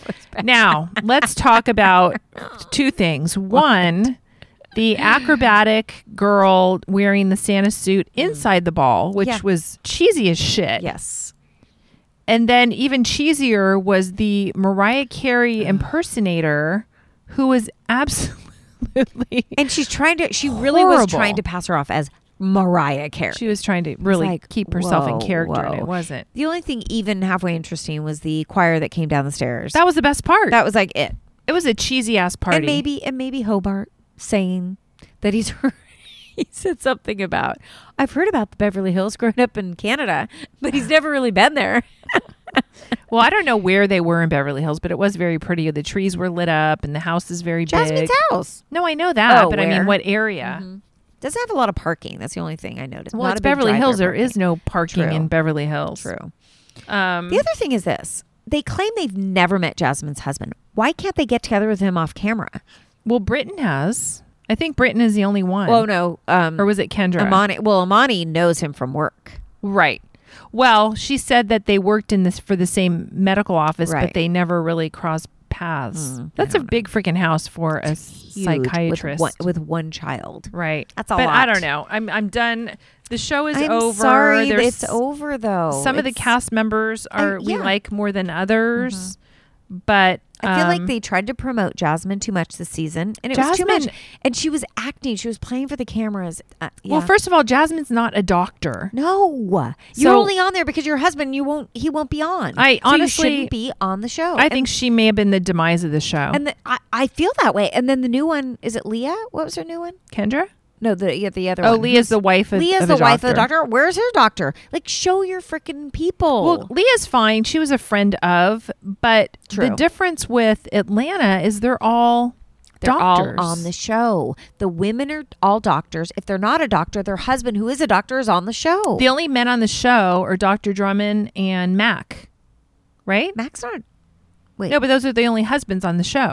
Now, let's talk about two things. One, the acrobatic girl wearing the Santa suit inside the ball, which Yeah. was cheesy as shit. Yes. And then even cheesier was the Mariah Carey impersonator who was absolutely And she's trying to. She really was Horrible. trying to pass her off as Mariah Carey. she was trying to really like, keep herself whoa, in character and whoa. it wasn't. The only thing even halfway interesting was the choir that came down the stairs. That was the best part. That was like it. it was a cheesy ass party. And maybe and maybe Hobart saying that he's heard, he said something about I've heard about the Beverly Hills growing up in Canada, but he's never really been there. Well, I don't know where they were in Beverly Hills, but it was very pretty. The trees were lit up and the house is very Jasmine's big. house. No, I know that, Oh, but I where? mean, what area? Mhm. Doesn't have a lot of parking. That's the only thing I noticed. Well, Not it's a big Beverly Hills. There drive-through is no parking True. in Beverly Hills. parking. True. Um, The other thing is this. They claim they've never met Jasmine's husband. Why can't they get together with him off camera? well, Britton has. I think Britton is the only one. Oh, no. Um, Or was it Kendra? Amani. Well, Amani knows him from work. Right. Well, she said that they worked in this for the same medical office, Right. but they never really crossed paths. Mm, I That's a don't big freaking house for a Huge, psychiatrist. With one, with one child. Right. That's a but I lot. don't know. I'm I'm done. The show is I'm over. sorry. There's It's over, though. Some of the It's- cast members are we yeah. Mm-hmm. like more than others, but I feel like um, they tried to promote Jasmine too much this season, and it was too much. Jasmine- And she was acting; she was playing for the cameras. Uh, yeah. Well, first of all, Jasmine's not a doctor. no, you're So- only on there because your husband. You won't. He won't be on. I So honestly- you shouldn't be on the show. I And- think she may have been the demise of the show. and the, I, I feel that way. And then the new one is it Leah? What was her new one? Kendra? No, the yeah, the other Oh, one. Leah's Who's- the wife of Leah's of the a wife of the doctor. doctor. Where's her doctor? Like, show your freaking people. Well, Leah's fine. She was a friend of, but True. the difference with Atlanta is they're all They're doctors. all on the show. The women are all doctors. If they're not a doctor, their husband, who is a doctor, is on the show. The only men on the show are Doctor Drummond and Mac, right? Max not. Wait. No, but those are the only husbands on the show.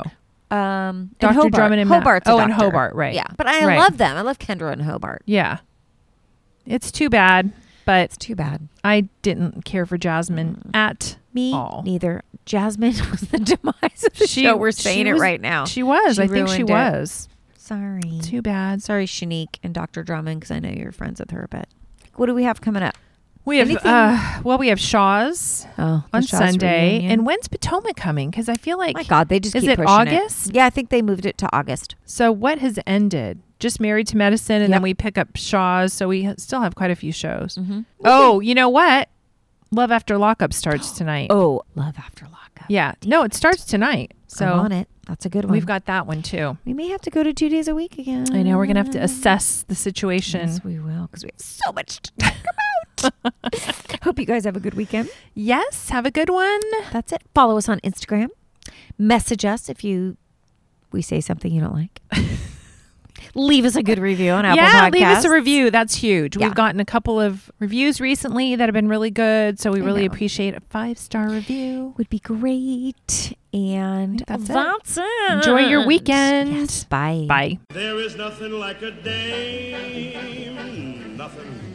Um, Doctor and Hobart. Drummond and Matt- Hobart's a oh, and doctor. Hobart, right. Yeah, but I Right. love them. I love Kendra and Hobart. Yeah. It's too bad, but It's too bad. I didn't care for Jasmine at Me all. neither. Jasmine was the demise of the She- show. We're she saying was- it right now. She was. She I think she ruined it. was. Sorry. Too bad. Sorry, Shanique and Doctor Drummond, because I know you're friends with her. But what do we have coming up? We have, Anything- uh, well, we have Shaw's Oh, on Sunday. And when's Potomac coming? Because I feel like, my God, they just is keep it pushing August? Yeah, I think they moved it to August. So what has ended? Just Married to Medicine, and Yep. then we pick up Shaw's. So we ha- still have quite a few shows. Mm-hmm. Oh, you know what? Love After Lockup starts tonight. Oh, Love After Lockup. Yeah. No, it starts tonight. So I'm on it. That's a good one. we've got that one too. We may have to go to two days a week again. I know we're going to have to assess the situation. Yes, we will, because we have so much to talk about. Hope you guys have a good weekend. Yes. Have a good one. That's it. Follow us on Instagram. Message us if you we say something you don't like. Leave us a good review on Apple yeah, Podcasts. leave us a review. That's huge. Yeah. We've gotten a couple of reviews recently that have been really good. So we I really know. appreciate a five-star review. Would be great. And I think that's it. that's it. Enjoy your weekend. Yes, bye. Bye. There is nothing like a dame, nothing